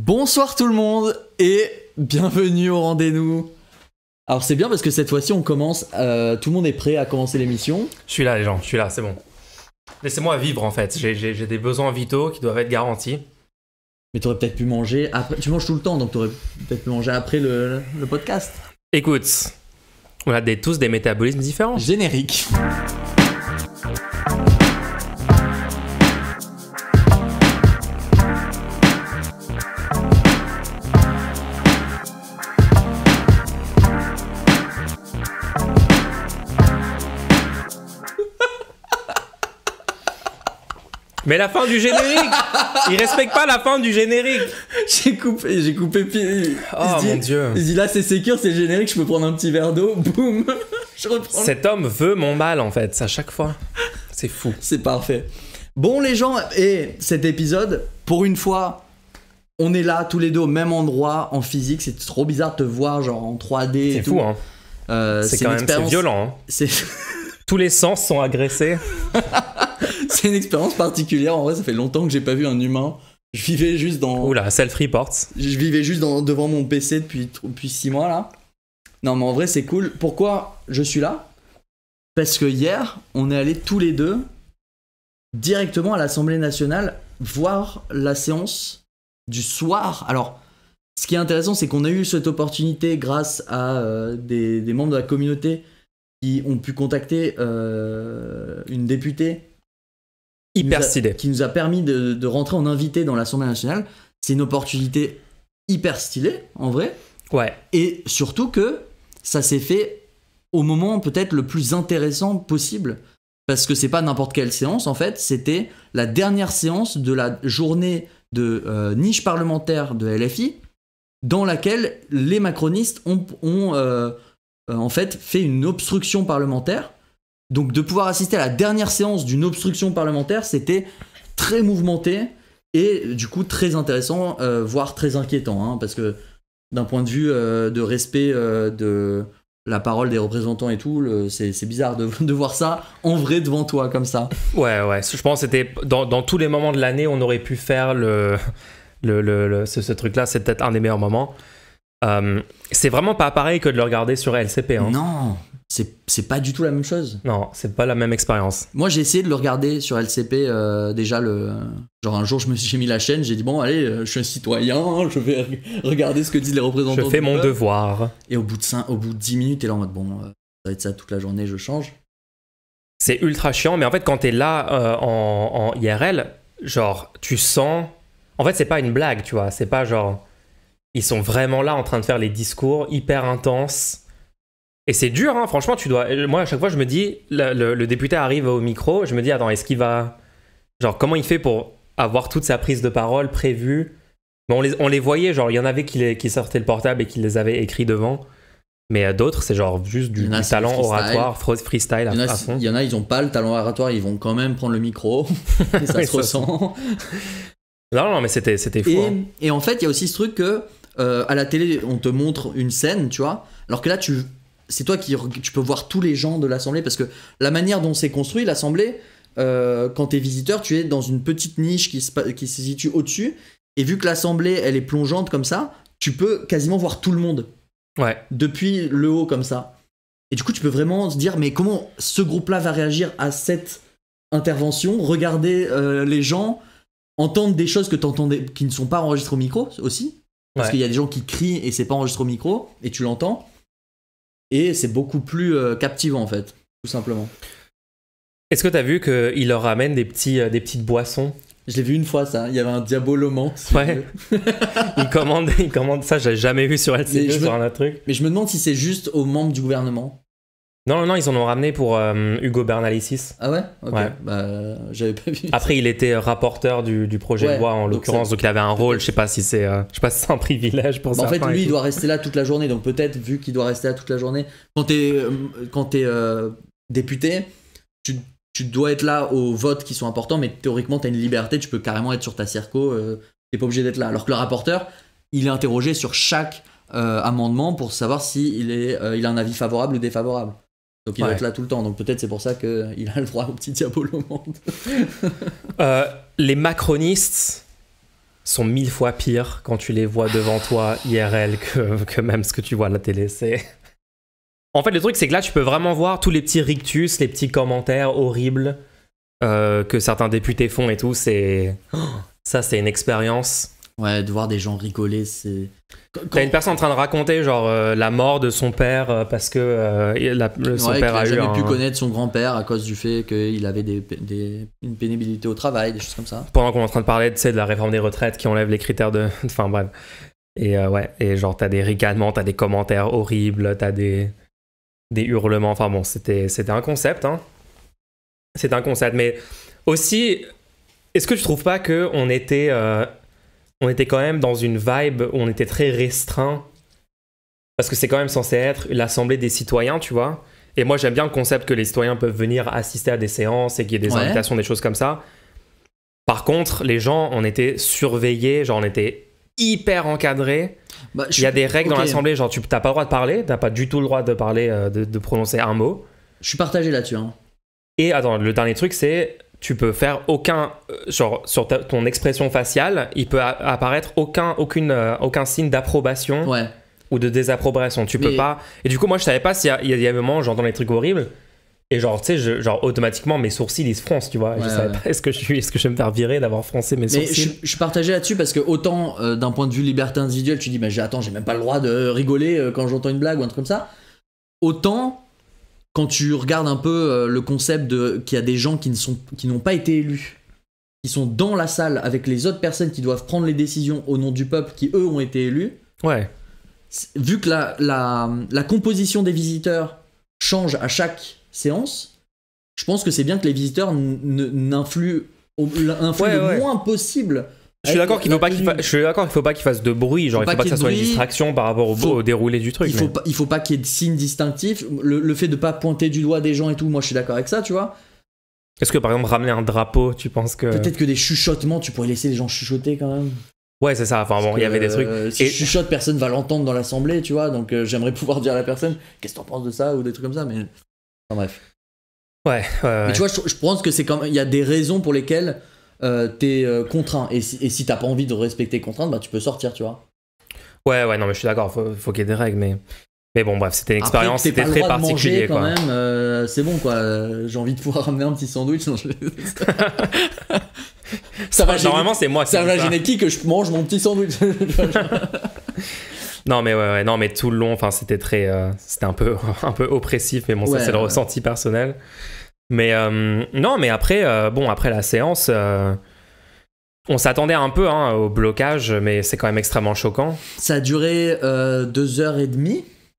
Bonsoir tout le monde et bienvenue au rendez-vous. Alors c'est bien parce que cette fois-ci on commence, tout le monde est prêt à commencer l'émission. Je suis là les gens, je suis là, c'est bon. Laissez-moi vivre en fait, j'ai des besoins vitaux qui doivent être garantis. Mais t'aurais peut-être pu manger après, tu manges tout le temps donc t'aurais peut-être pu manger après le podcast. Écoute, on a tous des métabolismes différents. Générique. Mais la fin du générique, il respecte pas la fin du générique. J'ai coupé. Oh mon dieu. Il dit là c'est sécure, c'est le générique, je peux prendre un petit verre d'eau, boum, je reprends. Cet homme veut mon mal en fait, à chaque fois. C'est fou. C'est parfait. Bon les gens, et cet épisode, pour une fois, on est là tous les deux au même endroit en physique. C'est trop bizarre de te voir genre en 3D. C'est fou hein. C'est quand même, c'est violent. Hein. Tous les sens sont agressés. C'est une expérience particulière. En vrai, ça fait longtemps que j'ai pas vu un humain. Je vivais juste dans. Oula, self-report. Je vivais juste devant mon PC depuis 6 mois là. Non, mais en vrai, c'est cool. Pourquoi je suis là ? Parce que hier, on est allés tous les deux directement à l'Assemblée nationale voir la séance du soir. Alors, ce qui est intéressant, c'est qu'on a eu cette opportunité grâce à des membres de la communauté qui ont pu contacter une députée hyper stylée qui nous a permis de rentrer en invité dans l'Assemblée nationale. C'est une opportunité hyper stylée en vrai. Ouais. Et surtout que ça s'est fait au moment peut-être le plus intéressant possible, parce que c'est pas n'importe quelle séance en fait, c'était la dernière séance de la journée de niche parlementaire de LFI, dans laquelle les macronistes ont en fait fait une obstruction parlementaire. Donc de pouvoir assister à la dernière séance d'une obstruction parlementaire, c'était très mouvementé et du coup très intéressant, voire très inquiétant, hein, parce que d'un point de vue de respect de la parole des représentants et tout, c'est bizarre de voir ça en vrai devant toi comme ça. Ouais, je pense que c'était dans tous les moments de l'année, on aurait pu faire ce truc-là, c'est peut-être un des meilleurs moments. C'est vraiment pas pareil que de le regarder sur LCP. Hein. Non, c'est pas du tout la même chose. Non, c'est pas la même expérience. Moi, j'ai essayé de le regarder sur LCP déjà genre un jour, j'ai mis la chaîne, j'ai dit bon, allez, je suis un citoyen, je vais regarder ce que disent les représentants. Je fais mon devoir. Et au bout de 10 minutes, t'es là en mode bon, ça va être ça toute la journée, je change. C'est ultra chiant, mais en fait, quand t'es là en IRL, genre, tu sens. En fait, c'est pas une blague, tu vois, c'est pas genre. Ils sont vraiment là en train de faire les discours hyper intenses. Et c'est dur, hein, franchement, tu dois... Moi, à chaque fois, je me dis, le député arrive au micro, je me dis, attends, est-ce qu'il va... Genre, comment il fait pour avoir toute sa prise de parole prévue ? Mais on les voyait, genre, il y en avait qui sortaient le portable et qui les avaient écrits devant. Mais d'autres, c'est genre juste du talent oratoire, freestyle à fond. Il y en a, ils ont pas le talent oratoire, ils vont quand même prendre le micro. Et ça se ressent. Non, mais c'était fou. Et en fait, il y a aussi ce truc que... à la télé, on te montre une scène, tu vois, alors que là, c'est toi tu peux voir tous les gens de l'Assemblée, parce que la manière dont c'est construit, l'Assemblée, quand t'es visiteur, tu es dans une petite niche qui se situe au-dessus, et vu que l'Assemblée, elle est plongeante comme ça, tu peux quasiment voir tout le monde. Ouais. Depuis le haut, comme ça. Et du coup, tu peux vraiment se dire, mais comment ce groupe-là va réagir à cette intervention ? Regarder les gens, entendre des choses que t'entendais, qui ne sont pas enregistrées au micro, aussi. Parce qu'il y a des gens qui crient et c'est pas enregistré au micro et tu l'entends. Et c'est beaucoup plus captivant en fait, tout simplement. Est-ce que t'as vu qu'il leur ramène des petites boissons ? Je l'ai vu une fois ça, il y avait un diabolomant. Ouais. il commande ça, j'ai jamais vu sur LCP sur un autre truc. Mais je me demande si c'est juste aux membres du gouvernement. Non, ils en ont ramené pour Hugo Bernalicis. Ah ouais ? Ok, ouais. Bah j'avais pas vu. Après, il était rapporteur du projet de loi en l'occurrence, donc il avait un rôle, je sais pas si c'est un privilège pour ça. En fait, lui, il doit rester là toute la journée, donc peut-être, vu qu'il doit rester là toute la journée, quand t'es député, tu dois être là aux votes qui sont importants, mais théoriquement, t'as une liberté, tu peux carrément être sur ta circo, t'es pas obligé d'être là. Alors que le rapporteur, il est interrogé sur chaque amendement pour savoir s'il a un avis favorable ou défavorable. Donc il doit être là tout le temps, donc peut-être c'est pour ça qu'il a le droit au petit diable au monde. Les macronistes, sont 1000 fois pires quand tu les vois devant toi IRL que même ce que tu vois à la télé. En fait, le truc, c'est que là, tu peux vraiment voir tous les petits rictus, les petits commentaires horribles que certains députés font et tout. Ça, c'est une expérience. Ouais, de voir des gens rigoler, c'est... T'as une personne en train de raconter genre la mort de son père parce que son père a jamais pu connaître son grand-père à cause du fait qu'il avait une pénibilité au travail, des choses comme ça. Pendant qu'on est en train de parler de la réforme des retraites qui enlève les critères de... Enfin bref. Et et genre t'as des ricanements, t'as des commentaires horribles, t'as des hurlements. Enfin bon, c'était un concept, hein. C'était un concept. Mais aussi, est-ce que tu trouves pas qu'on était quand même dans une vibe où on était très restreint parce que c'est quand même censé être l'assemblée des citoyens, tu vois. Et moi, j'aime bien le concept que les citoyens peuvent venir assister à des séances et qu'il y ait des invitations, des choses comme ça. Par contre, les gens, on était surveillés, genre on était hyper encadrés. Il y a des règles dans l'assemblée, genre tu n'as pas le droit de parler, t'as pas du tout le droit de parler, de prononcer un mot. Je suis partagé là-dessus. Hein. Et attends, le dernier truc, c'est... Tu peux faire aucun... genre, sur ton expression faciale, il peut apparaître aucun signe d'approbation ou de désapprobation. Tu peux pas... Et du coup, moi, je savais pas s'il y a un moment, j'entends des trucs horribles, et genre, tu sais, genre, automatiquement, mes sourcils, ils se froncent, tu vois. Je savais pas, est-ce que je vais me faire virer d'avoir froncé mes sourcils? Je suis partagé là-dessus parce que autant, d'un point de vue liberté individuelle, tu dis, bah, j'ai même pas le droit de rigoler quand j'entends une blague ou un truc comme ça. Autant... Quand tu regardes un peu le concept qu'il y a des gens qui n'ont pas été élus, qui sont dans la salle avec les autres personnes qui doivent prendre les décisions au nom du peuple, qui eux ont été élus, vu que la composition des visiteurs change à chaque séance, je pense que c'est bien que les visiteurs influent le moins possible. Je suis d'accord qu'il faut pas qu'il fasse de bruit, genre il faut pas que ça soit une distraction par rapport au déroulé du truc. Il faut pas qu'il y ait de signes distinctifs. Le fait de pas pointer du doigt des gens et tout, moi je suis d'accord avec ça, tu vois. Est-ce que par exemple ramener un drapeau, tu penses que... Peut-être que des chuchotements, tu pourrais laisser les gens chuchoter quand même. Ouais, c'est ça, enfin bon, il y avait des trucs. Si je chuchote, personne va l'entendre dans l'assemblée, tu vois, donc j'aimerais pouvoir dire à la personne qu'est-ce que t'en penses de ça ou des trucs comme ça, mais... Enfin bref. Ouais. Mais tu vois, je pense que c'est quand même... Il y a des raisons pour lesquelles... t'es contraint et si t'as pas envie de respecter les contraintes, bah tu peux sortir, tu vois. Ouais, non mais je suis d'accord, faut qu'il y ait des règles, mais bon bref, c'était une expérience, c'était très particulier quand quoi. Même, c'est bon quoi, j'ai envie de pouvoir ramener un petit sandwich. Ça va normalement c'est moi. Ça va gêner qui que je mange mon petit sandwich. Non mais non mais tout le long, enfin c'était un peu oppressif, mais bon ça c'est le ressenti personnel. Mais non, mais après la séance, on s'attendait un peu au blocage, mais c'est quand même extrêmement choquant. Ça a duré 2h30.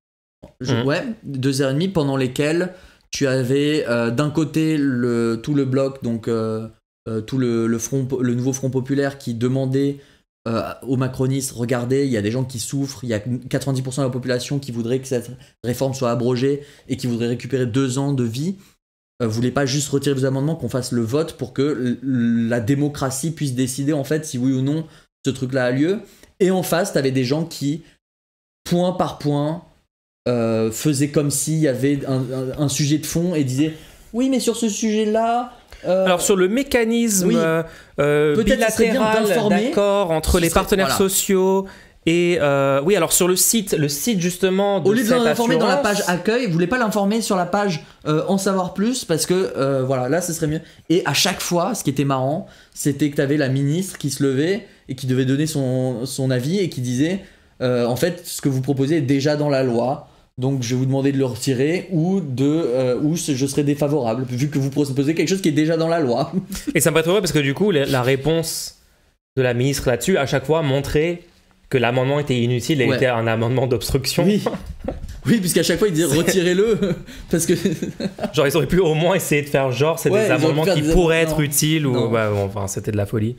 2h30 pendant lesquelles tu avais d'un côté tout le bloc, donc tout le nouveau Front Populaire qui demandait aux macronistes, regardez, il y a des gens qui souffrent, il y a 90% de la population qui voudrait que cette réforme soit abrogée et qui voudrait récupérer 2 ans de vie. Voulez pas juste retirer vos amendements, qu'on fasse le vote pour que la démocratie puisse décider en fait si oui ou non ce truc-là a lieu. Et en face, t'avais des gens qui, point par point, faisaient comme s'il y avait un sujet de fond et disaient oui mais sur ce sujet-là... Alors sur le mécanisme bilatéral d'accord entre les partenaires sociaux... Et oui, alors sur le site justement de au lieu de l'informer dans la assurance... page accueil, vous voulez pas l'informer sur la page en savoir plus parce que voilà, là ce serait mieux. Et à chaque fois, ce qui était marrant, c'était que t'avais la ministre qui se levait et qui devait donner son avis et qui disait en fait, ce que vous proposez est déjà dans la loi. Donc je vais vous demander de le retirer ou je serai défavorable vu que vous proposez quelque chose qui est déjà dans la loi. Et ça me fait trop parce que du coup, la réponse de la ministre là-dessus, à chaque fois, montrait que l'amendement était inutile et était un amendement d'obstruction. Oui, puisqu'à chaque fois ils disaient retirez-le parce que genre ils auraient pu au moins essayer de faire genre c'est des amendements qui pourraient être utiles ou enfin c'était de la folie.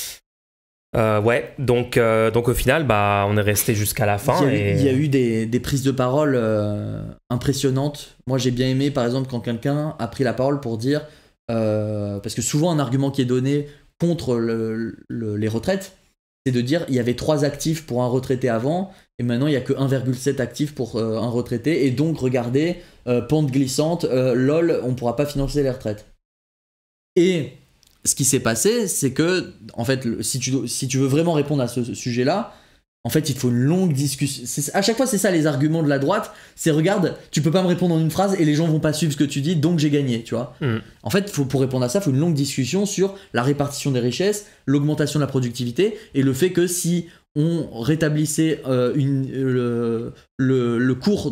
Donc au final on est resté jusqu'à la fin. Il y a eu des prises de parole impressionnantes. Moi j'ai bien aimé par exemple quand quelqu'un a pris la parole pour dire parce que souvent un argument qui est donné contre les retraites, c'est de dire il y avait 3 actifs pour un retraité avant et maintenant il n'y a que 1,7 actifs pour un retraité et donc regardez, pente glissante, lol, on ne pourra pas financer les retraites. Et ce qui s'est passé, c'est que, en fait, si tu veux vraiment répondre à ce sujet-là, en fait, il te faut une longue discussion. À chaque fois, c'est ça les arguments de la droite. C'est regarde, tu peux pas me répondre en une phrase et les gens vont pas suivre ce que tu dis, donc j'ai gagné, tu vois. En fait, pour répondre à ça, il faut une longue discussion sur la répartition des richesses, l'augmentation de la productivité et le fait que si on rétablissait le cours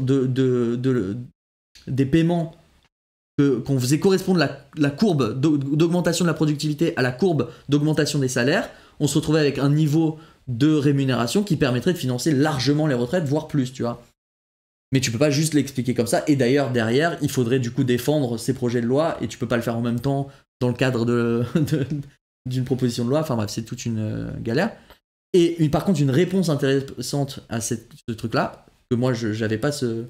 des paiements, qu'on faisait correspondre la courbe d'augmentation de la productivité à la courbe d'augmentation des salaires, on se retrouvait avec un niveau de rémunération qui permettrait de financer largement les retraites, voire plus, tu vois. Mais tu peux pas juste l'expliquer comme ça, et d'ailleurs, derrière, il faudrait du coup défendre ces projets de loi, et tu peux pas le faire en même temps dans le cadre d'une proposition de loi, enfin bref, c'est toute une galère. Et par contre, une réponse intéressante à ce truc-là, que moi, j'avais pas cette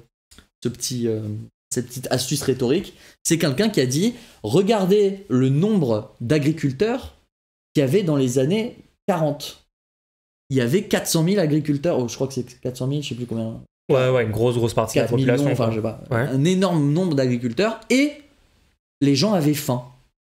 petite astuce rhétorique, c'est quelqu'un qui a dit, regardez le nombre d'agriculteurs qu'il y avait dans les années 40. Il y avait 400 000 agriculteurs, je crois que c'est 400 000, je sais plus combien. Ouais, une grosse partie de la population. Millions, enfin, je sais pas. Ouais. Un énorme nombre d'agriculteurs, et les gens avaient faim.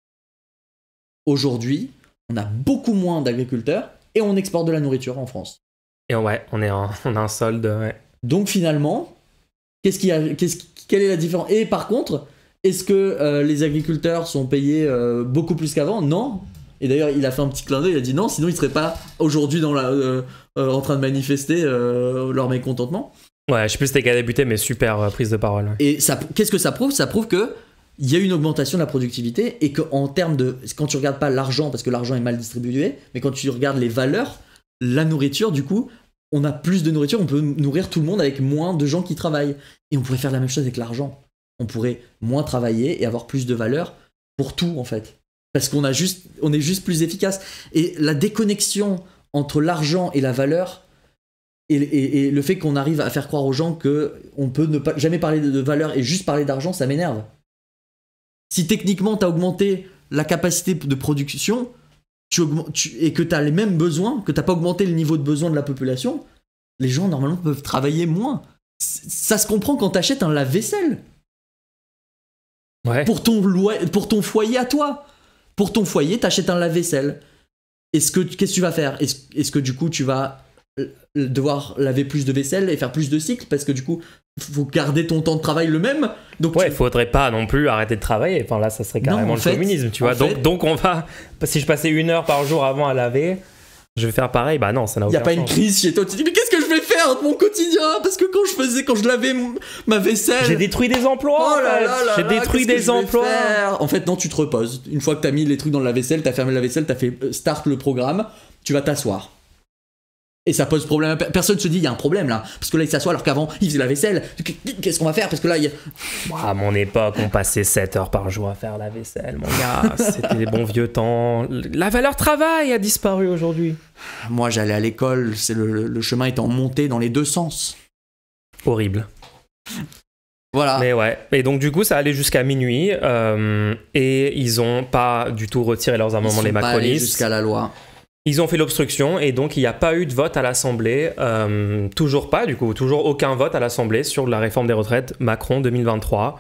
Aujourd'hui, on a beaucoup moins d'agriculteurs, et on exporte de la nourriture en France. Et ouais, on a un solde, ouais. Donc finalement, quelle est la différence? Et par contre, est-ce que les agriculteurs sont payés beaucoup plus qu'avant? Non. Et d'ailleurs, il a fait un petit clin d'œil, il a dit non, sinon ils seraient pas aujourd'hui en train de manifester leur mécontentement. Ouais, je sais plus c'était qui a débuté, mais super prise de parole. Et qu'est-ce que ça prouve? Ça prouve que il y a une augmentation de la productivité et qu'en termes de... Quand tu regardes pas l'argent, parce que l'argent est mal distribué, mais quand tu regardes les valeurs, la nourriture, du coup, on a plus de nourriture, on peut nourrir tout le monde avec moins de gens qui travaillent. Et on pourrait faire la même chose avec l'argent. On pourrait moins travailler et avoir plus de valeur pour tout, en fait. Parce qu'on est juste plus efficace. Et la déconnexion entre l'argent et la valeur, et le fait qu'on arrive à faire croire aux gens qu'on peut ne pas, jamais parler de valeur et juste parler d'argent, ça m'énerve. Si techniquement tu as augmenté la capacité de production et que tu as les mêmes besoins, que tu n'as pas augmenté le niveau de besoin de la population, les gens normalement peuvent travailler moins. Ça se comprend quand tu achètes un lave-vaisselle. Ouais. Pour ton foyer à toi. Pour ton foyer, tu achètes un lave-vaisselle. Qu'est-ce que tu vas faire? Est-ce que du coup tu vas devoir laver plus de vaisselle et faire plus de cycles parce que du coup faut garder ton temps de travail le même? Donc ouais, faudrait pas non plus arrêter de travailler. Enfin là, ça serait carrément le communisme, tu vois. Donc on va, si je passais 1 heure par jour avant à laver, je vais faire pareil. Bah non, ça n'a aucun sens. Il y a pas une crise chez toi. Tu te dis mais qu'est-ce que je vais faire de mon quotidien? Parce que quand je lavais ma vaisselle, j'ai détruit des emplois. Oh là là, j'ai détruit des emplois. En fait non, tu te reposes. Une fois que t'as mis les trucs dans le lave-vaisselle, t'as fermé le lave-vaisselle, t'as fait start le programme, tu vas t'asseoir. Et ça pose problème. Personne se dit, il y a un problème là. Parce que là, il s'assoit alors qu'avant, il faisait la vaisselle. Qu'est-ce qu'on va faire? Parce que là, à mon époque, on passait 7 heures par jour à faire la vaisselle, mon gars. C'était des bons vieux temps. La valeur travail a disparu aujourd'hui. Moi, j'allais à l'école. Le chemin étant monté dans les deux sens. Horrible. Voilà. Mais ouais. Et donc, du coup, ça allait jusqu'à minuit. Et ils ont pas du tout retiré leurs amendements, les macronistes. Pas allés jusqu'à la loi. Ils ont fait l'obstruction et donc il n'y a pas eu de vote à l'Assemblée, toujours pas du coup, toujours aucun vote à l'Assemblée sur la réforme des retraites Macron 2023.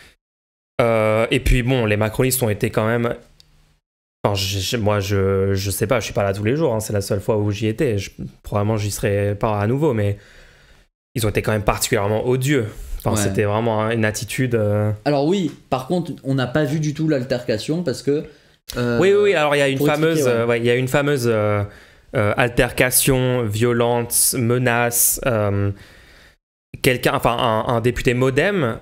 Et puis bon, les macronistes ont été quand même... Enfin, moi je sais pas, je suis pas là tous les jours, hein, c'est la seule fois où j'y étais, probablement j'y serai pas à nouveau, mais ils ont été quand même particulièrement odieux. Enfin, ouais. C'était vraiment une attitude... Alors oui, par contre, on n'a pas vu du tout l'altercation parce que... Oui, alors il y a une fameuse, altercation violente, menace. Un député MoDem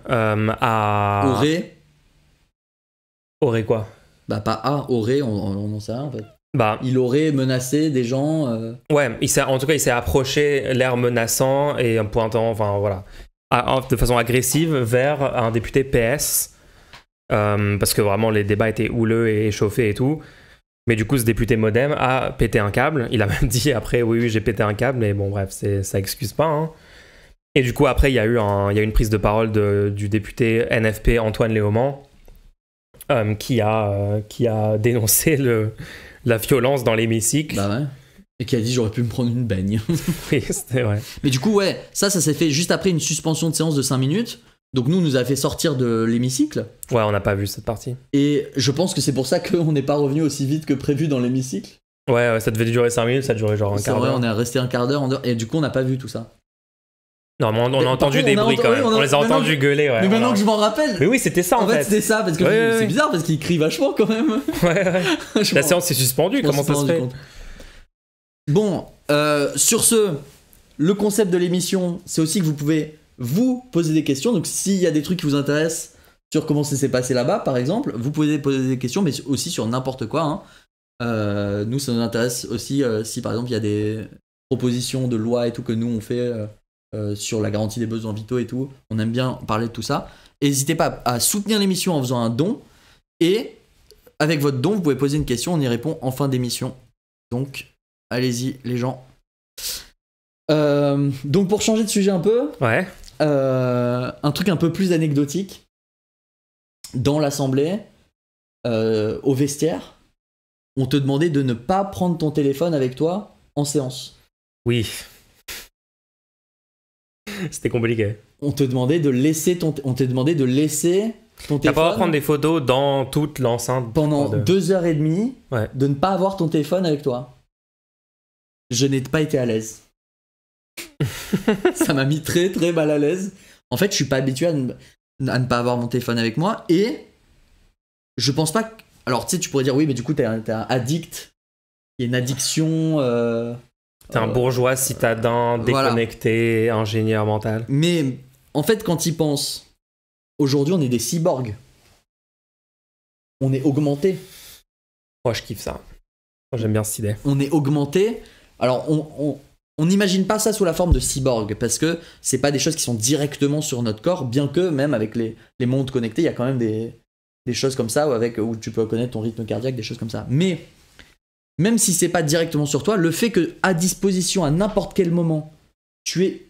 aurait quoi? Bah pas aurait, on en sait rien en fait. Bah, il aurait menacé des gens. Ouais, en tout cas il s'est approché, l'air menaçant et pointant, enfin voilà, de façon agressive vers un député PS. Parce que vraiment les débats étaient houleux et échauffés et tout, mais du coup ce député MoDem a pété un câble. Il a même dit après oui j'ai pété un câble, mais bon bref ça excuse pas, hein. Et du coup après il y a eu une prise de parole du député NFP Antoine Léaumont qui a dénoncé la violence dans l'hémicycle. Bah ouais. Et qui a dit j'aurais pu me prendre une baigne. Oui, c'était vrai. Mais du coup ouais, ça s'est fait juste après une suspension de séance de 5 minutes. Donc nous a fait sortir de l'hémicycle. Ouais, on n'a pas vu cette partie. Et je pense que c'est pour ça qu'on n'est pas revenu aussi vite que prévu dans l'hémicycle. Ouais, ça devait durer 5 minutes, ça a duré genre un quart d'heure. On est resté un quart d'heure et du coup on n'a pas vu tout ça. Non, mais on a entendu des bruits quand même. On les a entendus gueuler, ouais. Mais maintenant que je m'en rappelle. Mais oui, c'était ça en fait. C'était ça, parce que c'est bizarre parce qu'il crie vachement quand même. Ouais. La séance s'est suspendue, comment ça se fait? Bon, sur ce, le concept de l'émission, c'est aussi que vous pouvez vous poser des questions. Donc s'il y a des trucs qui vous intéressent sur comment ça s'est passé là-bas, par exemple, vous pouvez poser des questions, mais aussi sur n'importe quoi. Hein. Nous, ça nous intéresse aussi si par exemple il y a des propositions de loi et tout que nous on fait sur la garantie des besoins vitaux et tout. On aime bien parler de tout ça. N'hésitez pas à soutenir l'émission en faisant un don. Et avec votre don, vous pouvez poser une question, on y répond en fin d'émission. Donc, allez-y les gens. Donc pour changer de sujet un peu, ouais. Un truc un peu plus anecdotique. Dans l'assemblée, au vestiaire, on te demandait de ne pas prendre ton téléphone avec toi en séance. Oui. C'était compliqué. On te demandait de laisser ton téléphone. T'as pas à prendre des photos dans toute l'enceinte pendant 2h30, ouais. De ne pas avoir ton téléphone avec toi. Je n'ai pas été à l'aise. Ça m'a mis très très mal à l'aise. En fait, je suis pas habitué à ne pas avoir mon téléphone avec moi et je pense pas que... Alors tu sais, tu pourrais dire oui, mais du coup t'es un addict. Il y a une addiction... T'es un bourgeois citadin, déconnecté, voilà. Ingénieur mental. Mais en fait, quand il pense, aujourd'hui on est des cyborgs. On est augmenté. Moi, je kiffe ça. Moi, j'aime bien cette idée. On est augmenté. Alors, on n'imagine pas ça sous la forme de cyborg parce que c'est pas des choses qui sont directement sur notre corps, bien que même avec les montres connectées, il y a quand même des choses comme ça où tu peux connaître ton rythme cardiaque, des choses comme ça. Mais même si c'est pas directement sur toi, le fait que à disposition à n'importe quel moment, tu aies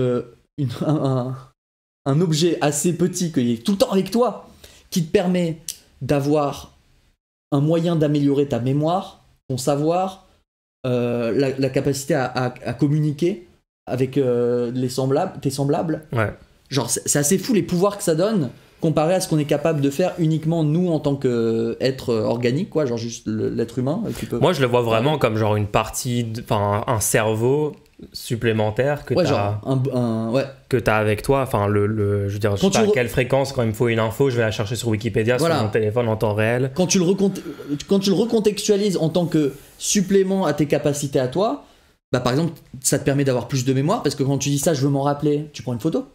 un objet assez petit qui est tout le temps avec toi, qui te permet d'avoir un moyen d'améliorer ta mémoire, ton savoir, la capacité à communiquer avec tes semblables. Ouais. Genre, c'est assez fou les pouvoirs que ça donne comparé à ce qu'on est capable de faire uniquement nous en tant qu'être organique, quoi, genre juste l'être humain. Moi, je le vois vraiment comme genre une partie, un cerveau supplémentaire que t'as avec toi. Enfin, je veux dire, je sais pas à quelle fréquence, quand il me faut une info, je vais la chercher sur Wikipédia, sur mon téléphone en temps réel. Quand tu le recontextualises en tant que supplément à tes capacités à toi, bah par exemple, ça te permet d'avoir plus de mémoire parce que quand tu dis ça, je veux m'en rappeler, tu prends une photo.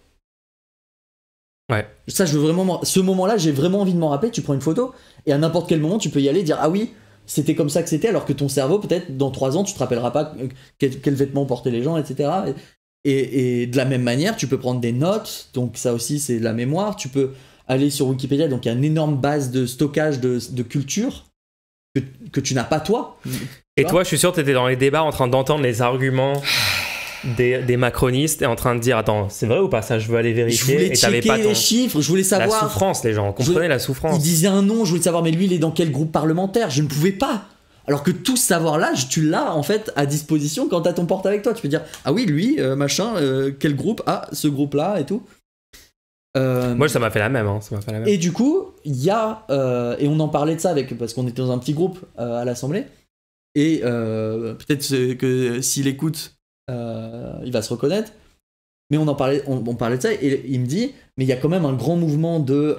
Ouais. Ça, je veux vraiment. Ce moment-là, j'ai vraiment envie de m'en rappeler, tu prends une photo et à n'importe quel moment, tu peux y aller et dire ah oui. C'était comme ça que c'était, alors que ton cerveau, peut-être, dans 3 ans, tu te rappelleras pas quel vêtement portaient les gens, etc. Et de la même manière, tu peux prendre des notes, donc ça aussi, c'est de la mémoire. Tu peux aller sur Wikipédia, donc il y a une énorme base de stockage de culture que tu n'as pas toi. Et toi, je suis sûr que tu étais dans les débats en train d'entendre les arguments des macronistes et en train de dire attends, c'est vrai ou pas ça, je veux aller vérifier. Je voulais checker les chiffres, je voulais savoir. La souffrance, les gens, comprenez la souffrance. Il disait un nom, je voulais savoir mais lui il est dans quel groupe parlementaire, je ne pouvais pas. Alors que tout ce savoir-là, tu l'as en fait à disposition quand t'as ton porte avec toi. Tu peux dire ah oui lui machin, quel groupe, ce groupe-là et tout. Moi ça m'a fait la même, Et du coup il y a et on en parlait de ça parce qu'on était dans un petit groupe à l'Assemblée et peut-être que s'il écoute il va se reconnaître, mais on parlait de ça et il me dit mais il y a quand même un grand mouvement de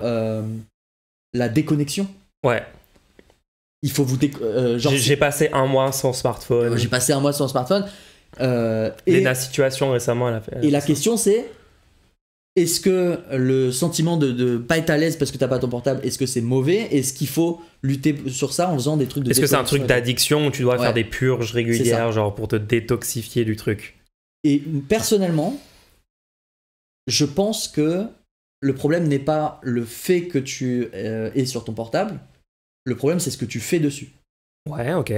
la déconnexion. Ouais. Il faut vous j'ai passé un mois sans smartphone. J'ai passé un mois sans smartphone. Et la situation récemment, elle a fait. Et la question c'est est-ce que le sentiment de pas être à l'aise parce que t'as pas ton portable, est-ce que c'est mauvais? Est-ce qu'il faut lutter sur ça en faisant des trucs de Est-ce que c'est un truc d'addiction où tu dois faire des purges régulières, genre pour te détoxifier du truc? Et personnellement, je pense que le problème n'est pas le fait que tu es sur ton portable. Le problème, c'est ce que tu fais dessus. Ouais, ok.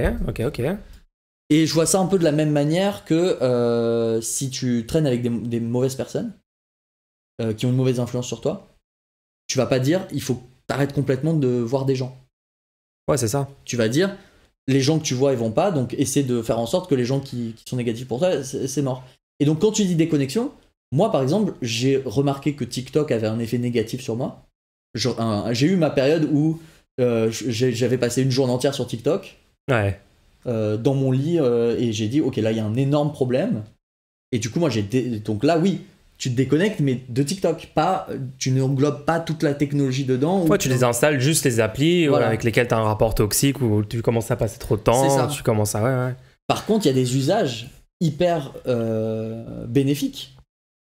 Et je vois ça un peu de la même manière que si tu traînes avec des mauvaises personnes qui ont une mauvaise influence sur toi, tu vas pas dire il faut t'arrêter complètement de voir des gens. Ouais, c'est ça. Tu vas dire les gens que tu vois ils vont pas, donc essaie de faire en sorte que les gens qui sont négatifs pour toi, c'est mort. Et donc quand tu dis déconnexion, moi, par exemple, j'ai remarqué que TikTok avait un effet négatif sur moi. J'ai eu ma période où j'avais passé une journée entière sur TikTok, Ouais. dans mon lit, et j'ai dit, ok, là, il y a un énorme problème. Et du coup, moi, donc là, oui, tu te déconnectes, mais de TikTok, pas, tu n'englobes pas toute la technologie dedans. Ouais, tu désinstalles juste les applis Voilà. avec lesquelles tu as un rapport toxique ou tu commences à passer trop de temps. C'est ça. Tu commences à. Ouais, ouais. Par contre, il y a des usages hyper bénéfiques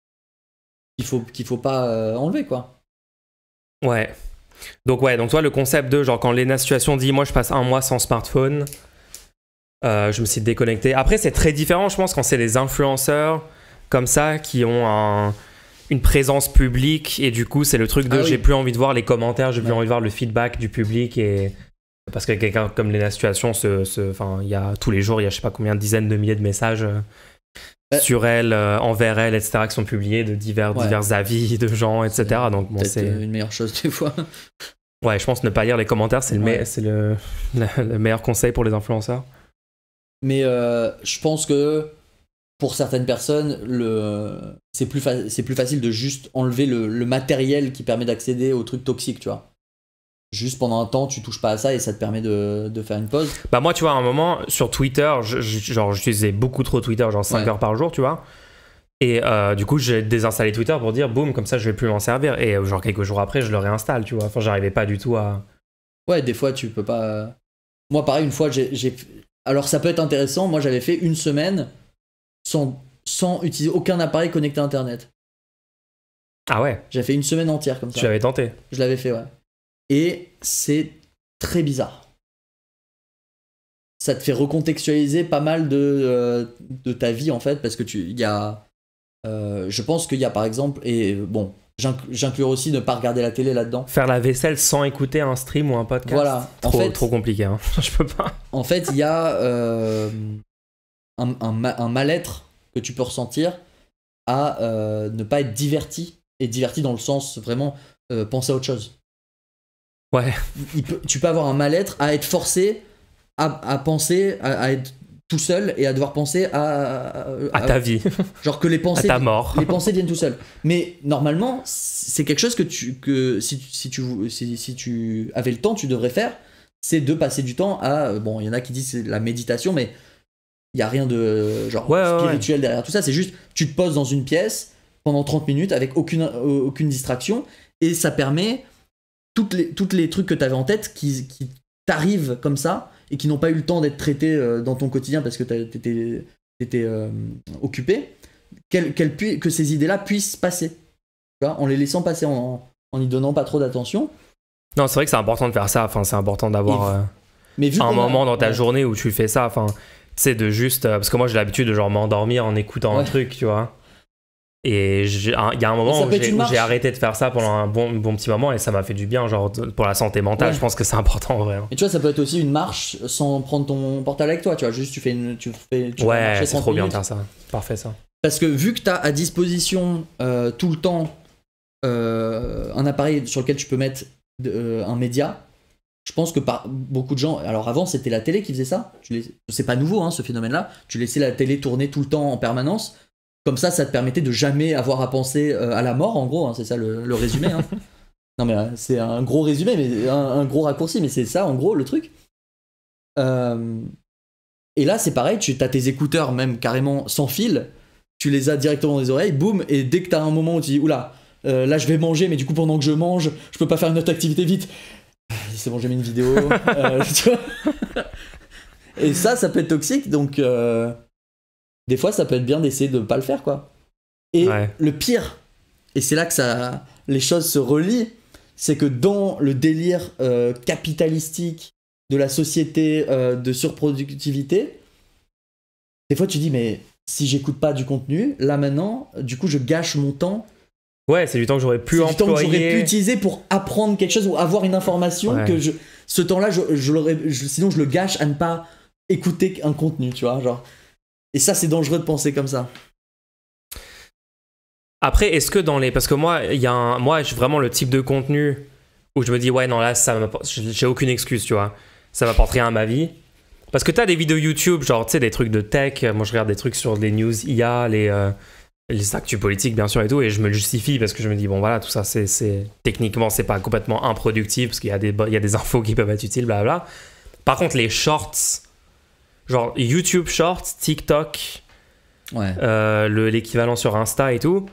qu'il faut pas enlever, quoi. Ouais. Donc toi, le concept de genre quand Lena Situation dit moi je passe un mois sans smartphone, je me suis déconnecté. Après, c'est très différent, je pense, quand c'est les influenceurs comme ça qui ont une présence publique et du coup, c'est le truc de j'ai plus envie de voir les commentaires, j'ai plus envie de voir le feedback du public et parce que quelqu'un comme Lena Situation, il y a tous les jours, il y a je sais pas combien de dizaines de milliers de messages sur elle, envers elle, etc., qui sont publiés de divers avis de gens, etc. Donc bon, c'est une meilleure chose des fois. Ouais, je pense ne pas lire les commentaires, c'est le meilleur conseil pour les influenceurs. Mais je pense que pour certaines personnes, c'est plus facile de juste enlever le matériel qui permet d'accéder aux trucs toxiques, tu vois. Juste pendant un temps, tu touches pas à ça et ça te permet de faire une pause. Bah moi, tu vois, à un moment, sur Twitter, j'utilisais beaucoup trop Twitter, genre 5 heures par jour, tu vois. Et du coup, j'ai désinstallé Twitter pour dire, boum, comme ça, je vais plus m'en servir. Et genre, quelques jours après, je le réinstalle, tu vois. Enfin, j'arrivais pas du tout à... Ouais, des fois, tu peux pas... Moi, pareil, une fois, alors, ça peut être intéressant. Moi, j'avais fait une semaine sans utiliser aucun appareil connecté à Internet. Ah ouais? J'avais fait une semaine entière comme ça. Tu l'avais tenté? Je l'avais fait, ouais. Et c'est très bizarre. Ça te fait recontextualiser pas mal de ta vie, en fait, parce que je pense qu'il y a, par exemple, et bon, j'inclus aussi ne pas regarder la télé là-dedans. Faire la vaisselle sans écouter un stream ou un podcast. Voilà. Trop compliqué, hein. Je peux pas. En fait, il y a un mal-être que tu peux ressentir à ne pas être diverti, et diverti dans le sens vraiment penser à autre chose. Ouais. Tu peux avoir un mal-être à être forcé à penser, à être tout seul et à devoir penser à ta vie. Genre que les pensées, à ta mort. Les pensées viennent tout seul. Mais normalement, c'est quelque chose que si tu avais le temps, tu devrais faire, c'est de passer du temps à... Bon, il y en a qui disent c'est la méditation, mais il n'y a rien de genre spirituel derrière tout ça. C'est juste, tu te poses dans une pièce pendant 30 minutes avec aucune distraction et ça permet toutes les trucs que tu avais en tête qui t'arrivent comme ça et qui n'ont pas eu le temps d'être traités dans ton quotidien parce que t'étais occupé, que ces idées-là puissent passer, tu vois, en les laissant passer, en y donnant pas trop d'attention. Non, c'est vrai que c'est important de faire ça, enfin, c'est important d'avoir un moment dans ta journée où tu fais ça, enfin, tu sais, de juste... parce que moi, j'ai l'habitude de genre m'endormir en écoutant un truc, tu vois. Et il y a un moment où j'ai arrêté de faire ça pendant un bon petit moment et ça m'a fait du bien, genre pour la santé mentale, je pense que c'est important en vrai. Et tu vois, ça peut être aussi une marche sans prendre ton portable avec toi, tu vois, juste tu fais ouais, c'est trop bien de faire ça, parfait ça. Parce que vu que tu as à disposition tout le temps un appareil sur lequel tu peux mettre un média, je pense que beaucoup de gens, alors avant c'était la télé qui faisait ça, c'est pas nouveau hein, ce phénomène-là, tu laissais la télé tourner tout le temps en permanence. Comme ça te permettait de jamais avoir à penser à la mort, en gros, hein, c'est ça le résumé. Hein. Non mais c'est un gros résumé, mais un gros raccourci, mais c'est ça en gros le truc. Et là c'est pareil, tu as tes écouteurs même carrément sans fil, tu les as directement dans les oreilles, boum, et dès que tu as un moment où tu dis oula, là je vais manger, mais du coup pendant que je mange, je peux pas faire une autre activité vite. C'est bon, j'ai mis une vidéo. Tu vois. Et ça peut être toxique, donc... Des fois, ça peut être bien d'essayer de ne pas le faire, quoi. Et le pire, et c'est là que les choses se relient, c'est que dans le délire capitalistique de la société de surproductivité, des fois tu dis, mais si j'écoute pas du contenu, là maintenant, du coup je gâche mon temps. Ouais, c'est du temps que j'aurais pu employer. C'est du temps que j'aurais pu utiliser pour apprendre quelque chose ou avoir une information que ce temps-là, sinon je le gâche à ne pas écouter un contenu, tu vois, genre... Et ça, c'est dangereux de penser comme ça. Après, est-ce que parce que moi, j'ai vraiment le type de contenu où je me dis, ouais, non, là, j'ai aucune excuse, tu vois. Ça m'apporte rien à ma vie. Parce que t'as des vidéos YouTube, genre, tu sais, des trucs de tech. Moi, je regarde des trucs sur les news IA, les actus politiques bien sûr et tout, et je me le justifie parce que je me dis bon voilà, tout ça c'est techniquement c'est pas complètement improductif parce qu'il y a des infos qui peuvent être utiles, blablabla. Par contre les shorts, genre YouTube Shorts, TikTok, l'équivalent sur Insta et tout,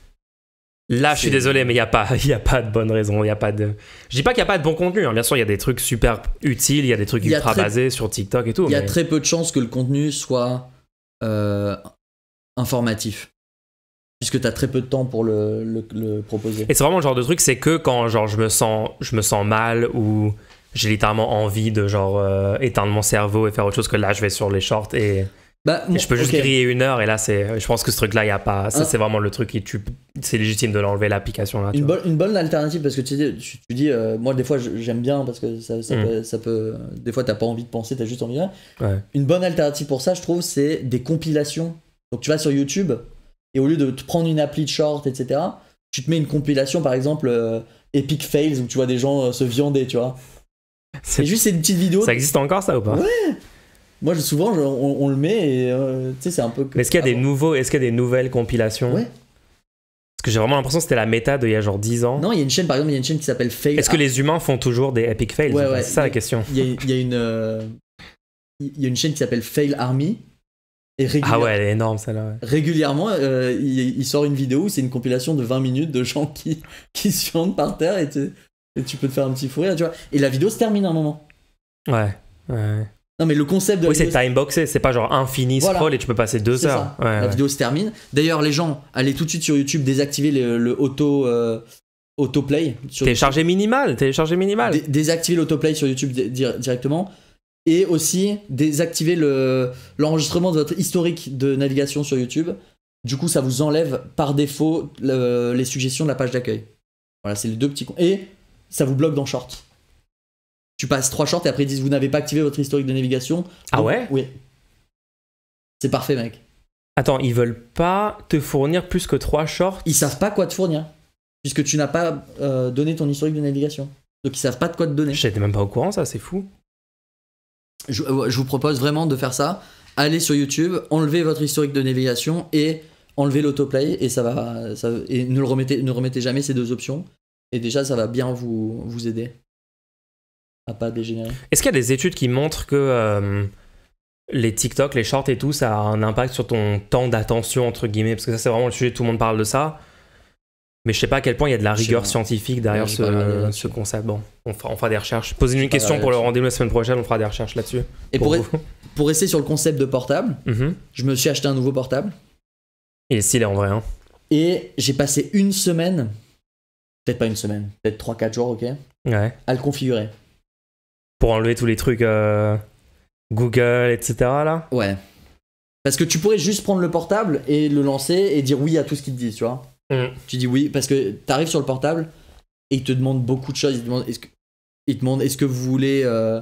là je suis désolé mais il y a pas de bonne raison, je dis pas qu'il y a pas de bon contenu, hein. Bien sûr il y a des trucs super utiles, il y a des trucs ultra basés sur TikTok et tout, il y a très peu de chances que le contenu soit informatif, puisque tu as très peu de temps pour le proposer. Et c'est vraiment le genre de truc, c'est que quand genre je me sens mal ou j'ai littéralement envie de genre éteindre mon cerveau et faire autre chose, que là je vais sur les shorts et je peux juste griller 1 heure, et là je pense que ce truc là il y a pas, ça c'est vraiment le truc c'est légitime de l'enlever, l'application là. Une bonne alternative, parce que tu dis moi des fois j'aime bien parce que ça peut des fois t'as pas envie de penser, t'as juste envie de... Une bonne alternative pour ça je trouve, c'est des compilations. Donc tu vas sur YouTube et au lieu de te prendre une appli de short etc, tu te mets une compilation, par exemple Epic Fails, où tu vois des gens se viander, tu vois. C'est juste une petite vidéo. Ça existe encore ça ou pas? Ouais. Moi souvent on le met et tu sais c'est un peu. Mais est-ce qu'il y a des nouvelles compilations? Ouais. Parce que j'ai vraiment l'impression que c'était la méta d'il y a genre 10 ans. Non, il y a une chaîne, par exemple, qui s'appelle Fail. Est-ce que les humains font toujours des Epic Fails? Ouais, c'est ça la question. Il y a une chaîne qui s'appelle Fail Army. Et ah ouais, elle est énorme celle-là. Ouais. Régulièrement, il sort une vidéo où c'est une compilation de 20 minutes de gens qui se fiendent par terre et tu peux te faire un petit fou rire, tu vois. Et la vidéo se termine à un moment. Ouais. Non, mais le concept de la vidéo, c'est timeboxé, c'est pas genre infini scroll et tu peux passer 2 heures. La vidéo se termine. D'ailleurs, les gens, allez tout de suite sur YouTube, désactiver le autoplay. Télécharger minimal. Désactiver l'autoplay sur YouTube directement. Et aussi désactiver l'enregistrement de votre historique de navigation sur YouTube. Du coup, ça vous enlève par défaut les suggestions de la page d'accueil. Voilà, c'est les 2 petits... Et ça vous bloque dans Short. Tu passes 3 shorts et après ils disent vous n'avez pas activé votre historique de navigation. Ah ouais? Oui. C'est parfait, mec. Attends, ils veulent pas te fournir plus que 3 shorts? Ils savent pas quoi te fournir, puisque tu n'as pas donné ton historique de navigation. Donc ils savent pas de quoi te donner. J'étais même pas au courant, ça, c'est fou. Je vous propose vraiment de faire ça. Allez sur YouTube, enlevez votre historique de navigation et enlevez l'autoplay, et et ne remettez jamais ces 2 options. Et déjà, ça va bien vous aider à pas dégénérer. Est-ce qu'il y a des études qui montrent que les TikTok, les shorts et tout, ça a un impact sur ton temps d'attention, entre guillemets? Parce que ça, c'est vraiment le sujet, tout le monde parle de ça. Mais je sais pas à quel point il y a de la rigueur scientifique derrière ce concept. Bon, on fera des recherches. Posez-nous une question pour le rendez-vous la semaine prochaine, on fera des recherches là-dessus. Et pour rester sur le concept de portable, je me suis acheté un nouveau portable. Il est stylé en vrai. Hein. Et j'ai passé une semaine, peut-être pas une semaine, peut-être 3-4 jours, ok, à le configurer. Pour enlever tous les trucs Google, etc. là? Ouais. Parce que tu pourrais juste prendre le portable et le lancer et dire oui à tout ce qu'ils te disent, tu vois. Tu dis oui, parce que t'arrives sur le portable et ils te demandent beaucoup de choses. Ils te demandent est-ce que vous voulez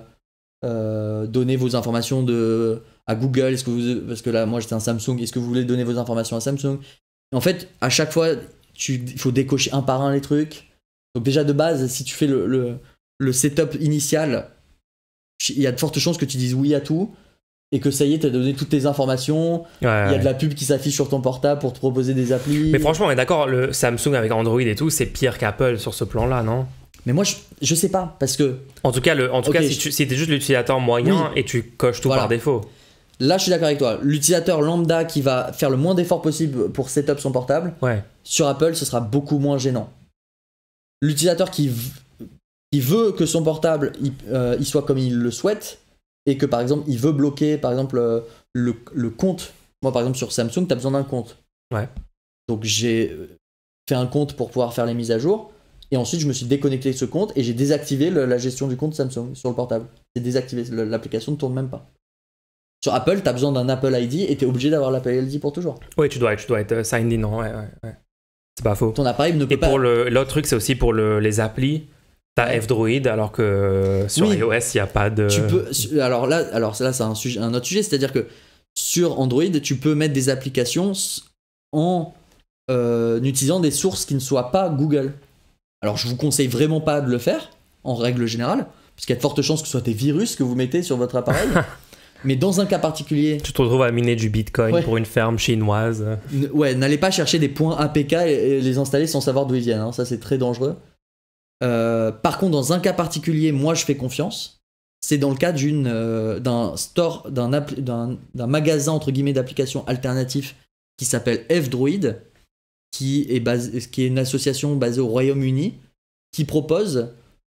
donner vos informations à Google, parce que là moi j'étais un Samsung, est-ce que vous voulez donner vos informations à Samsung? En fait, à chaque fois, il faut décocher un par un les trucs. Donc déjà de base, si tu fais le setup initial, il y a de fortes chances que tu dises oui à tout et que ça y est, t'as donné toutes tes informations. Il y a de la pub qui s'affiche sur ton portable pour te proposer des applis. Mais franchement, on est d'accord, le Samsung avec Android et tout, c'est pire qu'Apple sur ce plan-là, non? Mais moi, je sais pas, parce que... En tout cas, si t'es juste l'utilisateur moyen et tu coches tout par défaut. Là, je suis d'accord avec toi. L'utilisateur lambda qui va faire le moins d'efforts possible pour setup son portable, sur Apple, ce sera beaucoup moins gênant. L'utilisateur qui veut que son portable il soit comme il le souhaite, et que par exemple il veut bloquer par exemple le compte. Moi par exemple sur Samsung, tu as besoin d'un compte. Donc j'ai fait un compte pour pouvoir faire les mises à jour, et ensuite je me suis déconnecté de ce compte et j'ai désactivé la gestion du compte Samsung sur le portable. C'est désactivé, l'application ne tourne même pas. Sur Apple, tu as besoin d'un Apple ID et tu es obligé d'avoir l'Apple ID pour toujours. Oui, tu dois être signed in, non? Ouais. C'est pas faux. Ton appareil ne peut pas... Et pour l'autre truc, c'est aussi pour les applis. T'as F-Droid, alors que sur iOS, il n'y a pas de... Tu peux, alors là c'est un autre sujet, c'est-à-dire que sur Android, tu peux mettre des applications en utilisant des sources qui ne soient pas Google. Alors je vous conseille vraiment pas de le faire, en règle générale, parce qu'il y a de fortes chances que ce soit des virus que vous mettez sur votre appareil. Mais dans un cas particulier... Tu te retrouves à miner du bitcoin pour une ferme chinoise. N'allez pas chercher des points APK et les installer sans savoir d'où ils viennent. Hein. Ça, c'est très dangereux. Par contre, dans un cas particulier, moi, je fais confiance. C'est dans le cas d'un store, d'un magasin, entre guillemets, d'applications alternatives qui s'appelle F-Droid, qui est une association basée au Royaume-Uni, qui propose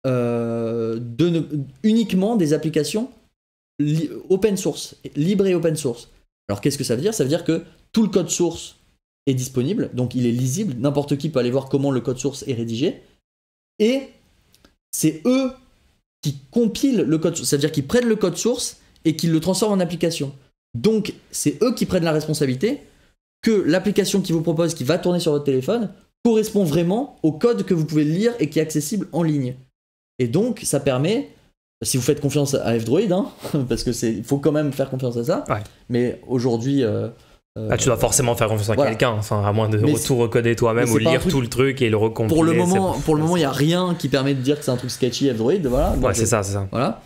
uniquement des applications open source, libre et open source. Alors qu'est-ce que ça veut dire ? Ça veut dire que tout le code source est disponible, donc il est lisible, n'importe qui peut aller voir comment le code source est rédigé, et c'est eux qui compilent le code source, ça veut dire qu'ils prennent le code source et qu'ils le transforment en application. Donc c'est eux qui prennent la responsabilité que l'application qu'ils vous proposent, qui va tourner sur votre téléphone, correspond vraiment au code que vous pouvez lire et qui est accessible en ligne. Et donc ça permet, si vous faites confiance à F-Droid, hein, parce que il faut quand même faire confiance à ça, mais aujourd'hui... tu dois forcément faire confiance à quelqu'un, enfin, à moins de tout recoder toi-même ou lire tout le truc et le recompiler. Pour le moment, il n'y a rien qui permet de dire que c'est un truc sketchy F-Droid. Voilà. Ouais, c'est ça. Voilà.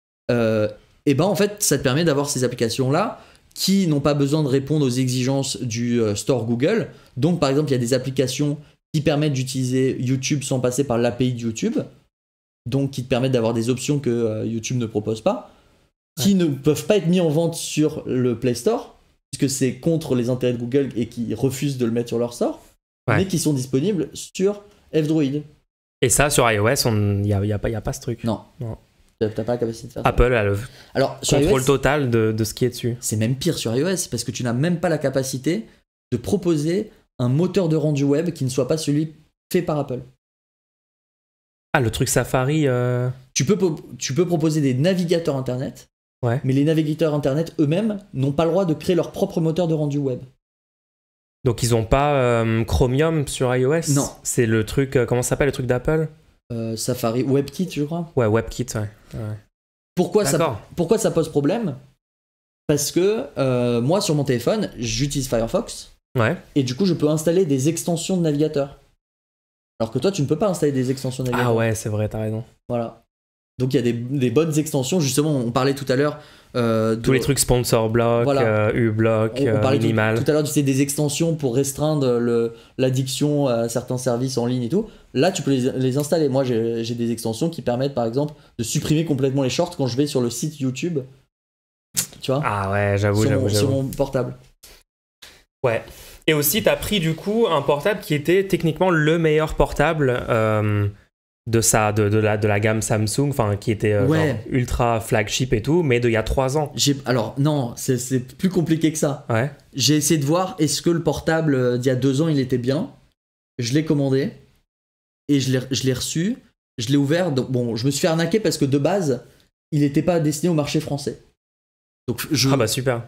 Et ben en fait, ça te permet d'avoir ces applications-là qui n'ont pas besoin de répondre aux exigences du store Google. Donc, par exemple, il y a des applications qui permettent d'utiliser YouTube sans passer par l'API de YouTube. Donc, qui te permettent d'avoir des options que YouTube ne propose pas, qui ne peuvent pas être mis en vente sur le Play Store, puisque c'est contre les intérêts de Google et qui refusent de le mettre sur leur store, mais qui sont disponibles sur F-Droid. Et ça, sur iOS, il n'y a pas ce truc. Non. T'as pas la capacité de faire Apple a le contrôle iOS, total de ce qui est dessus. C'est même pire sur iOS, parce que tu n'as même pas la capacité de proposer un moteur de rendu web qui ne soit pas celui fait par Apple. Ah, le truc Safari... Tu peux proposer des navigateurs Internet, mais les navigateurs Internet eux-mêmes n'ont pas le droit de créer leur propre moteur de rendu web. Donc ils n'ont pas Chromium sur iOS ? Non. C'est le truc... comment ça s'appelle le truc d'Apple ? Safari, WebKit, je crois. Ouais, WebKit, ouais. Pourquoi ça pose problème ? Parce que moi, sur mon téléphone, j'utilise Firefox. Et du coup, je peux installer des extensions de navigateur. Alors que toi, tu ne peux pas installer des extensions de navigateur. Ah ouais, c'est vrai, t'as raison. Voilà. Donc il y a des bonnes extensions. Justement, on parlait tout à l'heure... tous les trucs sponsor block, uBlock, on parlait minimal. Tout à l'heure, tu sais, des extensions pour restreindre l'addiction à certains services en ligne et tout. Là, tu peux les installer. Moi, j'ai des extensions qui permettent, par exemple, de supprimer complètement les shorts quand je vais sur le site YouTube. Tu vois ? Ah ouais, j'avoue. Sur mon portable. Ouais. Et aussi, t'as pris du coup un portable qui était techniquement le meilleur portable de la gamme Samsung, enfin qui était genre ultra flagship et tout, mais d'il y a 3 ans. Alors non, c'est plus compliqué que ça. J'ai essayé de voir est-ce que le portable d'il y a 2 ans il était bien. Je l'ai commandé et je l'ai reçu. Je l'ai ouvert. Donc bon, je me suis fait arnaquer parce que de base il n'était pas destiné au marché français. Donc ah bah super.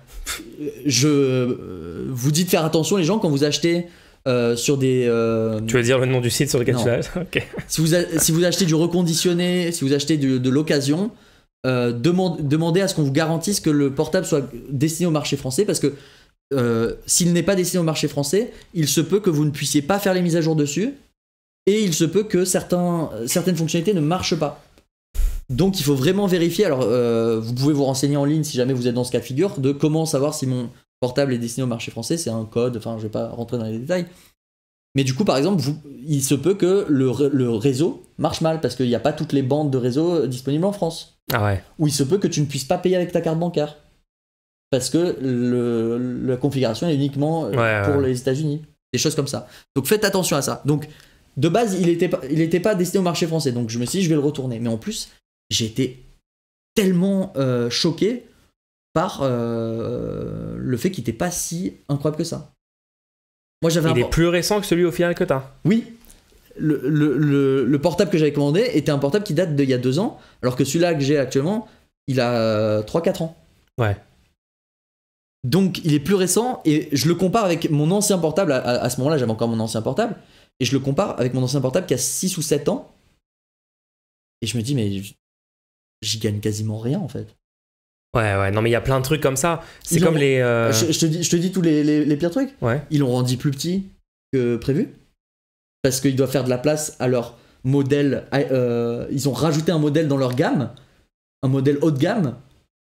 Je vous dis de faire attention les gens quand vous achetez sur des... Tu veux dire le nom du site sur lequel tu l'as ? Ok. Si vous achetez du reconditionné, si vous achetez de l'occasion, demandez à ce qu'on vous garantisse que le portable soit destiné au marché français, parce que s'il n'est pas destiné au marché français, il se peut que vous ne puissiez pas faire les mises à jour dessus, et il se peut que certaines fonctionnalités ne marchent pas. Donc il faut vraiment vérifier. Alors vous pouvez vous renseigner en ligne si jamais vous êtes dans ce cas de figure, de comment savoir si mon portable est destiné au marché français. C'est un code, enfin je vais pas rentrer dans les détails. Mais du coup par exemple, il se peut que le réseau marche mal, parce qu'il n'y a pas toutes les bandes de réseau disponibles en France. Ah ouais. Ou il se peut que tu ne puisses pas payer avec ta carte bancaire, parce que la configuration est uniquement pour les États-Unis. Des choses comme ça. Donc faites attention à ça. Donc de base, il était pas destiné au marché français. Donc je me suis dit, je vais le retourner. Mais en plus, j'ai été tellement choqué par le fait qu'il n'était pas si incroyable que ça. Moi, il est plus récent que celui au final que t'as. Oui. Le portable que j'avais commandé était un portable qui date d'il y a 2 ans, alors que celui-là que j'ai actuellement, il a 3-4 ans. Ouais. Donc il est plus récent, et je le compare avec mon ancien portable. À ce moment-là, j'avais encore mon ancien portable, et je le compare avec mon ancien portable qui a 6 ou 7 ans. Et je me dis, mais j'y gagne quasiment rien en fait. Ouais, non mais il y a plein de trucs comme ça. C'est comme les... Je te dis tous les pires trucs. Ouais. Ils l'ont rendu plus petit que prévu, parce qu'ils doivent faire de la place à leur modèle. Ils ont rajouté un modèle dans leur gamme, un modèle haut de gamme,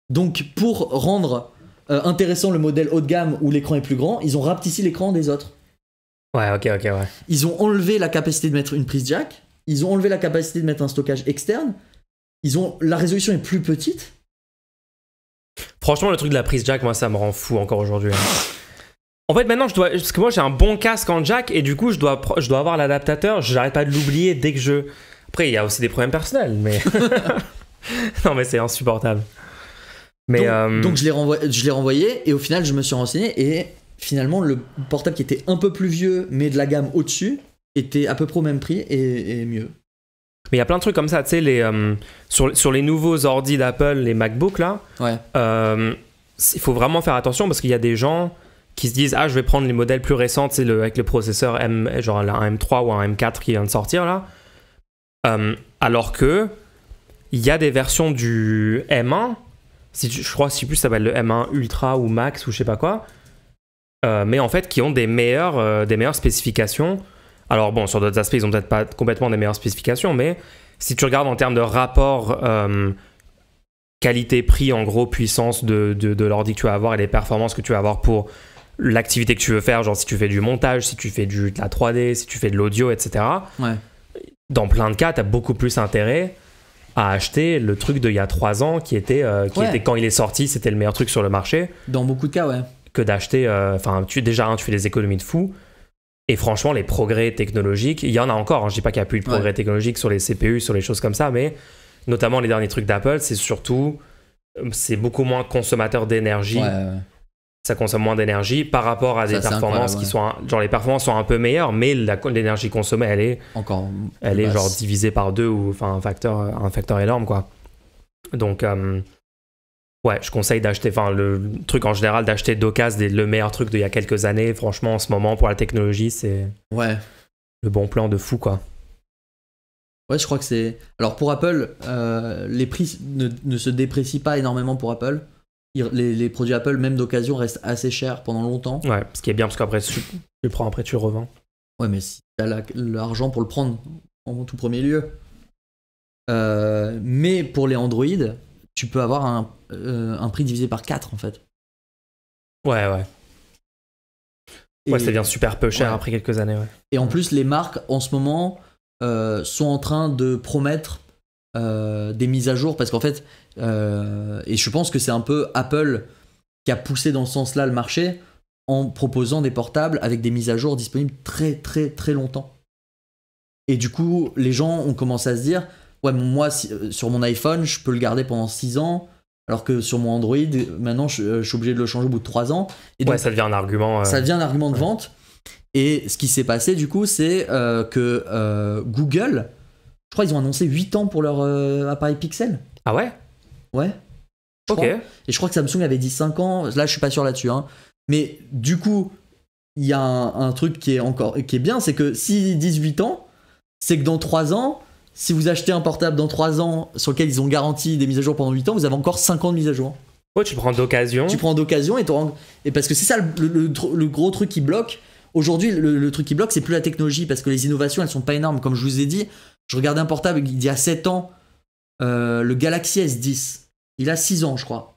Donc pour rendre intéressant le modèle haut de gamme où l'écran est plus grand, ils ont rapetissé l'écran des autres. Ouais, ok, ouais. Ils ont enlevé la capacité de mettre une prise jack, ils ont enlevé la capacité de mettre un stockage externe, la résolution est plus petite. Franchement, le truc de la prise jack, moi, ça me rend fou encore aujourd'hui. En fait, maintenant, parce que moi, j'ai un bon casque en jack et du coup, je dois avoir l'adaptateur. J'arrête pas de l'oublier dès que je... Après, il y a aussi des problèmes personnels, mais... Non, mais c'est insupportable. Mais, donc je l'ai renvoyé et au final, je me suis renseigné et finalement, le portable qui était un peu plus vieux, mais de la gamme au-dessus, était à peu près au même prix et mieux. Mais il y a plein de trucs comme ça, tu sais, sur les nouveaux ordi d'Apple, les MacBooks, là, ouais. Il faut vraiment faire attention parce qu'il y a des gens qui se disent « Ah, je vais prendre les modèles plus récents, tu sais, avec le processeur genre un M3 ou un M4 qui vient de sortir, là. » Alors que il y a des versions du M1, je crois, si plus ça s'appelle le M1 Ultra ou Max ou je sais pas quoi, mais en fait qui ont des meilleures spécifications. Alors bon, sur d'autres aspects, ils ont peut-être pas complètement des meilleures spécifications, mais si tu regardes en termes de rapport qualité-prix, en gros, puissance de l'ordi que tu vas avoir et les performances que tu vas avoir pour l'activité que tu veux faire, genre si tu fais du montage, si tu fais de la 3D, si tu fais de l'audio, etc. Ouais. Dans plein de cas, tu as beaucoup plus intérêt à acheter le truc d'il y a 3 ans qui était quand il est sorti, c'était le meilleur truc sur le marché. Dans beaucoup de cas, ouais. Que d'acheter... tu fais des économies de fou. Et franchement, les progrès technologiques, il y en a encore. Hein, je dis pas qu'il n'y a plus de progrès technologiques sur les CPU, sur les choses comme ça, mais notamment les derniers trucs d'Apple, c'est beaucoup moins consommateur d'énergie. Ouais. Ça consomme moins d'énergie par rapport à des performances qui sont... Genre les performances sont un peu meilleures, mais l'énergie consommée, elle est genre divisée par 2 ou enfin un facteur énorme, quoi. Donc, ouais, je conseille d'acheter... Enfin, le truc en général, d'acheter d'occasion le meilleur truc d'il y a quelques années. Franchement, en ce moment, pour la technologie, c'est le bon plan de fou, quoi. Ouais, je crois que c'est... Alors, pour Apple, les prix ne se déprécient pas énormément pour Apple. Les produits Apple, même d'occasion, restent assez chers pendant longtemps. Ouais, ce qui est bien, parce qu'après, tu le prends, après, tu le revends. Ouais, mais si t'as l'argent pour le prendre en tout premier lieu. Mais pour les Android, tu peux avoir un prix divisé par 4, en fait. Ouais. Ouais, ça devient super peu cher après quelques années, ouais. Et en plus, les marques, en ce moment, sont en train de promettre des mises à jour, parce qu'en fait, et je pense que c'est un peu Apple qui a poussé dans ce sens-là le marché en proposant des portables avec des mises à jour disponibles très très très longtemps. Et du coup, les gens ont commencé à se dire ouais, moi sur mon iPhone, je peux le garder pendant 6 ans, alors que sur mon Android, maintenant je suis obligé de le changer au bout de 3 ans. Et donc, ça devient un argument. Ça devient un argument de vente. Et ce qui s'est passé du coup, c'est que Google, je crois ils ont annoncé 8 ans pour leur appareil Pixel. Ah ouais? Ouais. Ok. Et je crois que Samsung avait dit 5 ans. Là, je suis pas sûr là-dessus. Hein. Mais du coup, il y a un truc qui est bien, c'est que s'ils disent 8 ans, c'est que dans 3 ans, si vous achetez un portable dans 3 ans sur lequel ils ont garanti des mises à jour pendant 8 ans, vous avez encore 5 ans de mise à jour. Ouais, tu prends d'occasion. Et parce que c'est ça le gros truc qui bloque. Aujourd'hui, le truc qui bloque, c'est plus la technologie, parce que les innovations, elles sont pas énormes. Comme je vous ai dit, je regardais un portable il y a 7 ans, le Galaxy S10. Il a 6 ans, je crois.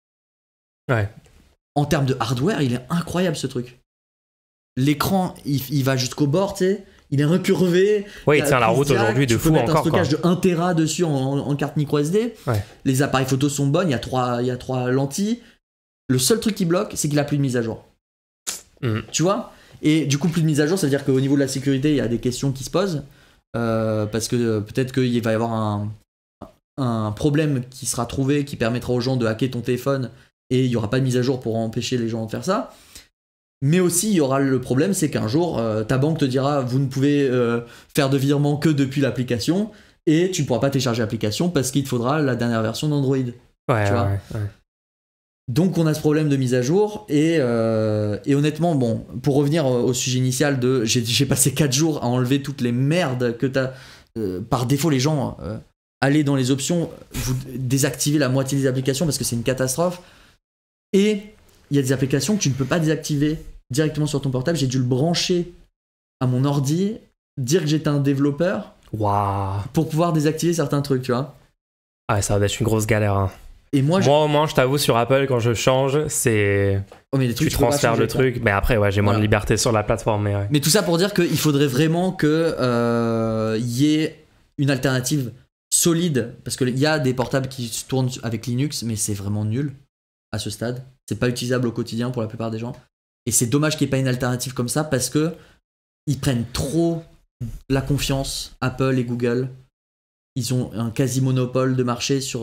Ouais. En termes de hardware, il est incroyable, ce truc. L'écran, il va jusqu'au bord, tu sais. Il est recurvé. Ouais, il tient la route aujourd'hui de fou encore. Tu peux mettre un stockage de 1 Tera dessus en carte micro SD. Ouais. Les appareils photos sont bonnes, il y a 3 lentilles. Le seul truc qui bloque, c'est qu'il a plus de mise à jour. Tu vois ? Et du coup, plus de mise à jour, ça veut dire qu'au niveau de la sécurité, il y a des questions qui se posent. Parce que peut-être qu'il va y avoir un problème qui sera trouvé qui permettra aux gens de hacker ton téléphone et il n'y aura pas de mise à jour pour empêcher les gens de faire ça. Mais aussi, il y aura le problème, c'est qu'un jour, ta banque te dira vous ne pouvez faire de virement que depuis l'application et tu ne pourras pas télécharger l'application parce qu'il te faudra la dernière version d'Android. Ouais. Donc on a ce problème de mise à jour et honnêtement, bon, pour revenir au sujet initial j'ai passé 4 jours à enlever toutes les merdes que t'as. Par défaut, les gens, allez dans les options, vous désactivez la moitié des applications parce que c'est une catastrophe. Et il y a des applications que tu ne peux pas désactiver directement sur ton portable. J'ai dû le brancher à mon ordi, dire que j'étais un développeur pour pouvoir désactiver certains trucs, tu vois. Ah, ça va être une grosse galère, hein. Et moi, Moi, au moins, je t'avoue, sur Apple, quand je change, c'est. Oh, mais les trucs, Tu peux pas transfères changer, le quoi. truc. Mais après, ouais, j'ai moins de Voilà. liberté sur la plateforme. Mais ouais. Mais tout ça pour dire qu'il faudrait vraiment que y ait une alternative solide, parce qu'il y a des portables qui se tournent avec Linux, mais c'est vraiment nul à ce stade. C'est pas utilisable au quotidien pour la plupart des gens. Et c'est dommage qu'il n'y ait pas une alternative comme ça, parce que ils prennent trop la confiance, Apple et Google. Ils ont un quasi-monopole de marché sur...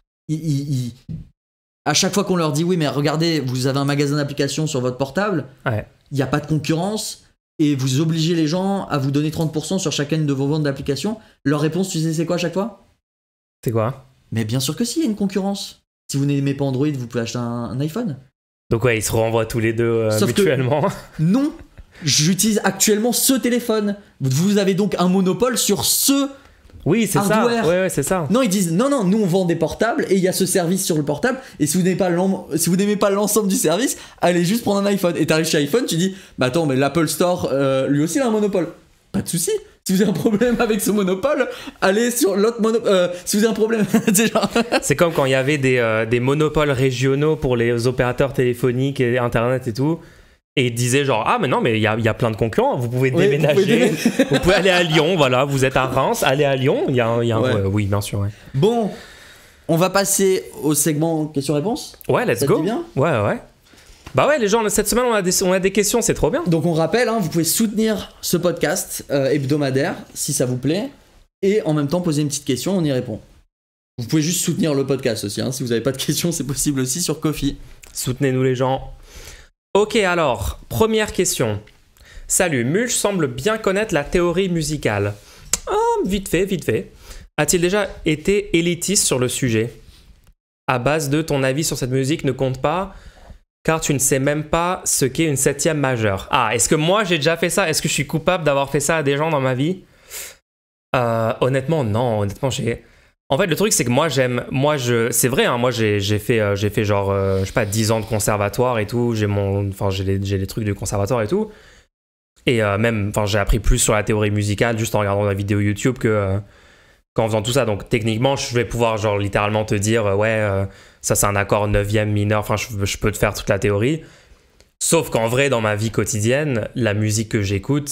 À chaque fois qu'on leur dit, oui, mais regardez, vous avez un magasin d'applications sur votre portable, Ouais. il n'y a pas de concurrence, et vous obligez les gens à vous donner 30% sur chacune de vos ventes d'applications. Leur réponse, tu sais, c'est quoi à chaque fois? C'est quoi? Mais bien sûr que si, il y a une concurrence. Si vous n'aimez pas Android, vous pouvez acheter un iPhone. Donc, ouais, ils se renvoient tous les deux Sauf que- mutuellement. Non, j'utilise actuellement ce téléphone. Vous avez donc un monopole sur ce... Oui, c'est ça. Hardware. Ouais, c'est ça. Non, ils disent non, nous on vend des portables et il y a ce service sur le portable. Et si vous n'aimez pas l'ensemble du service, allez juste prendre un iPhone. Et t'arrives chez iPhone, tu dis bah attends, mais l'Apple Store, lui aussi il a un monopole. Pas de souci. Si vous avez un problème avec ce monopole, allez sur l'autre monopole. Si vous avez un problème, c'est genre... C'est comme quand il y avait des monopoles régionaux pour les opérateurs téléphoniques et Internet et tout. Et ils disaient genre, ah mais non, mais il y a plein de concurrents, vous pouvez Oui, déménager, vous pouvez aller à Lyon, voilà, vous êtes à Reims, allez à Lyon, il y a un... Ouais. oui, bien sûr, ouais. Bon, on va passer au segment questions-réponses. Ouais, let's Ça te go. dit bien? Ouais. Bah ouais, les gens, cette semaine, on a des questions, c'est trop bien. Donc on rappelle, hein, vous pouvez soutenir ce podcast hebdomadaire si ça vous plaît, et en même temps poser une petite question, on y répond. Vous pouvez juste soutenir le podcast aussi, hein. Si vous n'avez pas de questions, c'est possible aussi sur Ko-fi. Soutenez-nous les gens. Ok, alors, première question. Salut, Mulch semble bien connaître la théorie musicale. Ah, vite fait. A-t-il déjà été élitiste sur le sujet? À base de ton avis sur cette musique ne compte pas, car tu ne sais même pas ce qu'est une septième majeure. Ah, est-ce que moi j'ai déjà fait ça? Est-ce que je suis coupable d'avoir fait ça à des gens dans ma vie? Honnêtement, non. Honnêtement, En fait, le truc, c'est que c'est vrai, hein, moi, j'ai fait genre, je sais pas, 10 ans de conservatoire et tout. J'ai les trucs du conservatoire et tout. Et même, j'ai appris plus sur la théorie musicale juste en regardant la vidéo YouTube qu'en faisant tout ça. Donc, techniquement, je vais pouvoir, genre, littéralement te dire, ça, c'est un accord 9e mineur. Enfin, je peux te faire toute la théorie. Sauf qu'en vrai, dans ma vie quotidienne, la musique que j'écoute...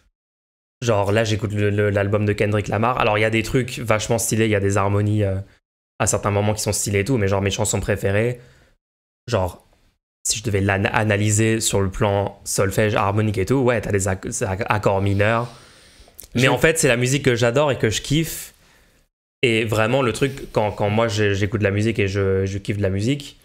Genre là, j'écoute l'album de Kendrick Lamar. Alors, il y a des trucs vachement stylés, il y a des harmonies à certains moments qui sont stylées et tout, mais genre mes chansons préférées, genre, si je devais l'analyser sur le plan solfège, harmonique et tout, ouais, t'as des accords mineurs. Mais en fait, c'est la musique que j'adore et que je kiffe. Et vraiment, le truc, quand moi j'écoute de la musique et je kiffe de la musique,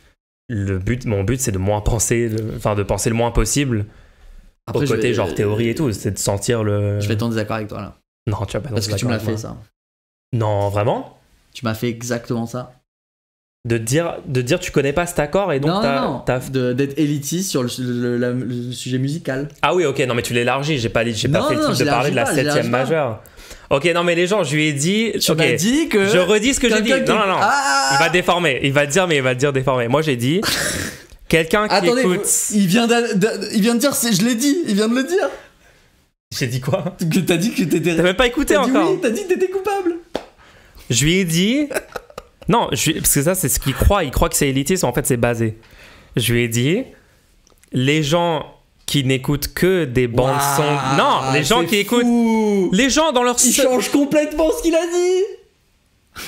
mon but, c'est de moins penser, de penser le moins possible. Après, au côté genre théorie et tout, c'est de sentir le... Je vais être en désaccord avec toi là. Non, tu vas pas. Parce que tu me l'as fait ça. Non, vraiment? Tu m'as fait exactement ça. De dire tu connais pas cet accord et donc d'être élitiste sur le sujet musical. Ah oui, ok, non mais tu l'élargis, j'ai pas fait le truc de parler de la 7e majeure. Ok, non mais les gens, je lui ai dit... Tu m'as dit que... Je redis ce que j'ai dit. Non. Il va déformer, il va le dire déformé. Moi j'ai dit... Quelqu'un qui écoute... Il vient de dire, je l'ai dit, il vient de le dire. J'ai dit quoi? Que t'as dit que t'étais... T'as même pas écouté encore. Oui, t'as dit que t'étais coupable. Je lui ai dit... Non, parce que ça c'est ce qu'il croit. Il croit que c'est élitiste, en fait c'est basé. Je lui ai dit... Les gens qui n'écoutent que des bandes son... Non, les gens qui écoutent... Les gens dans leur... Il change complètement ce qu'il a dit.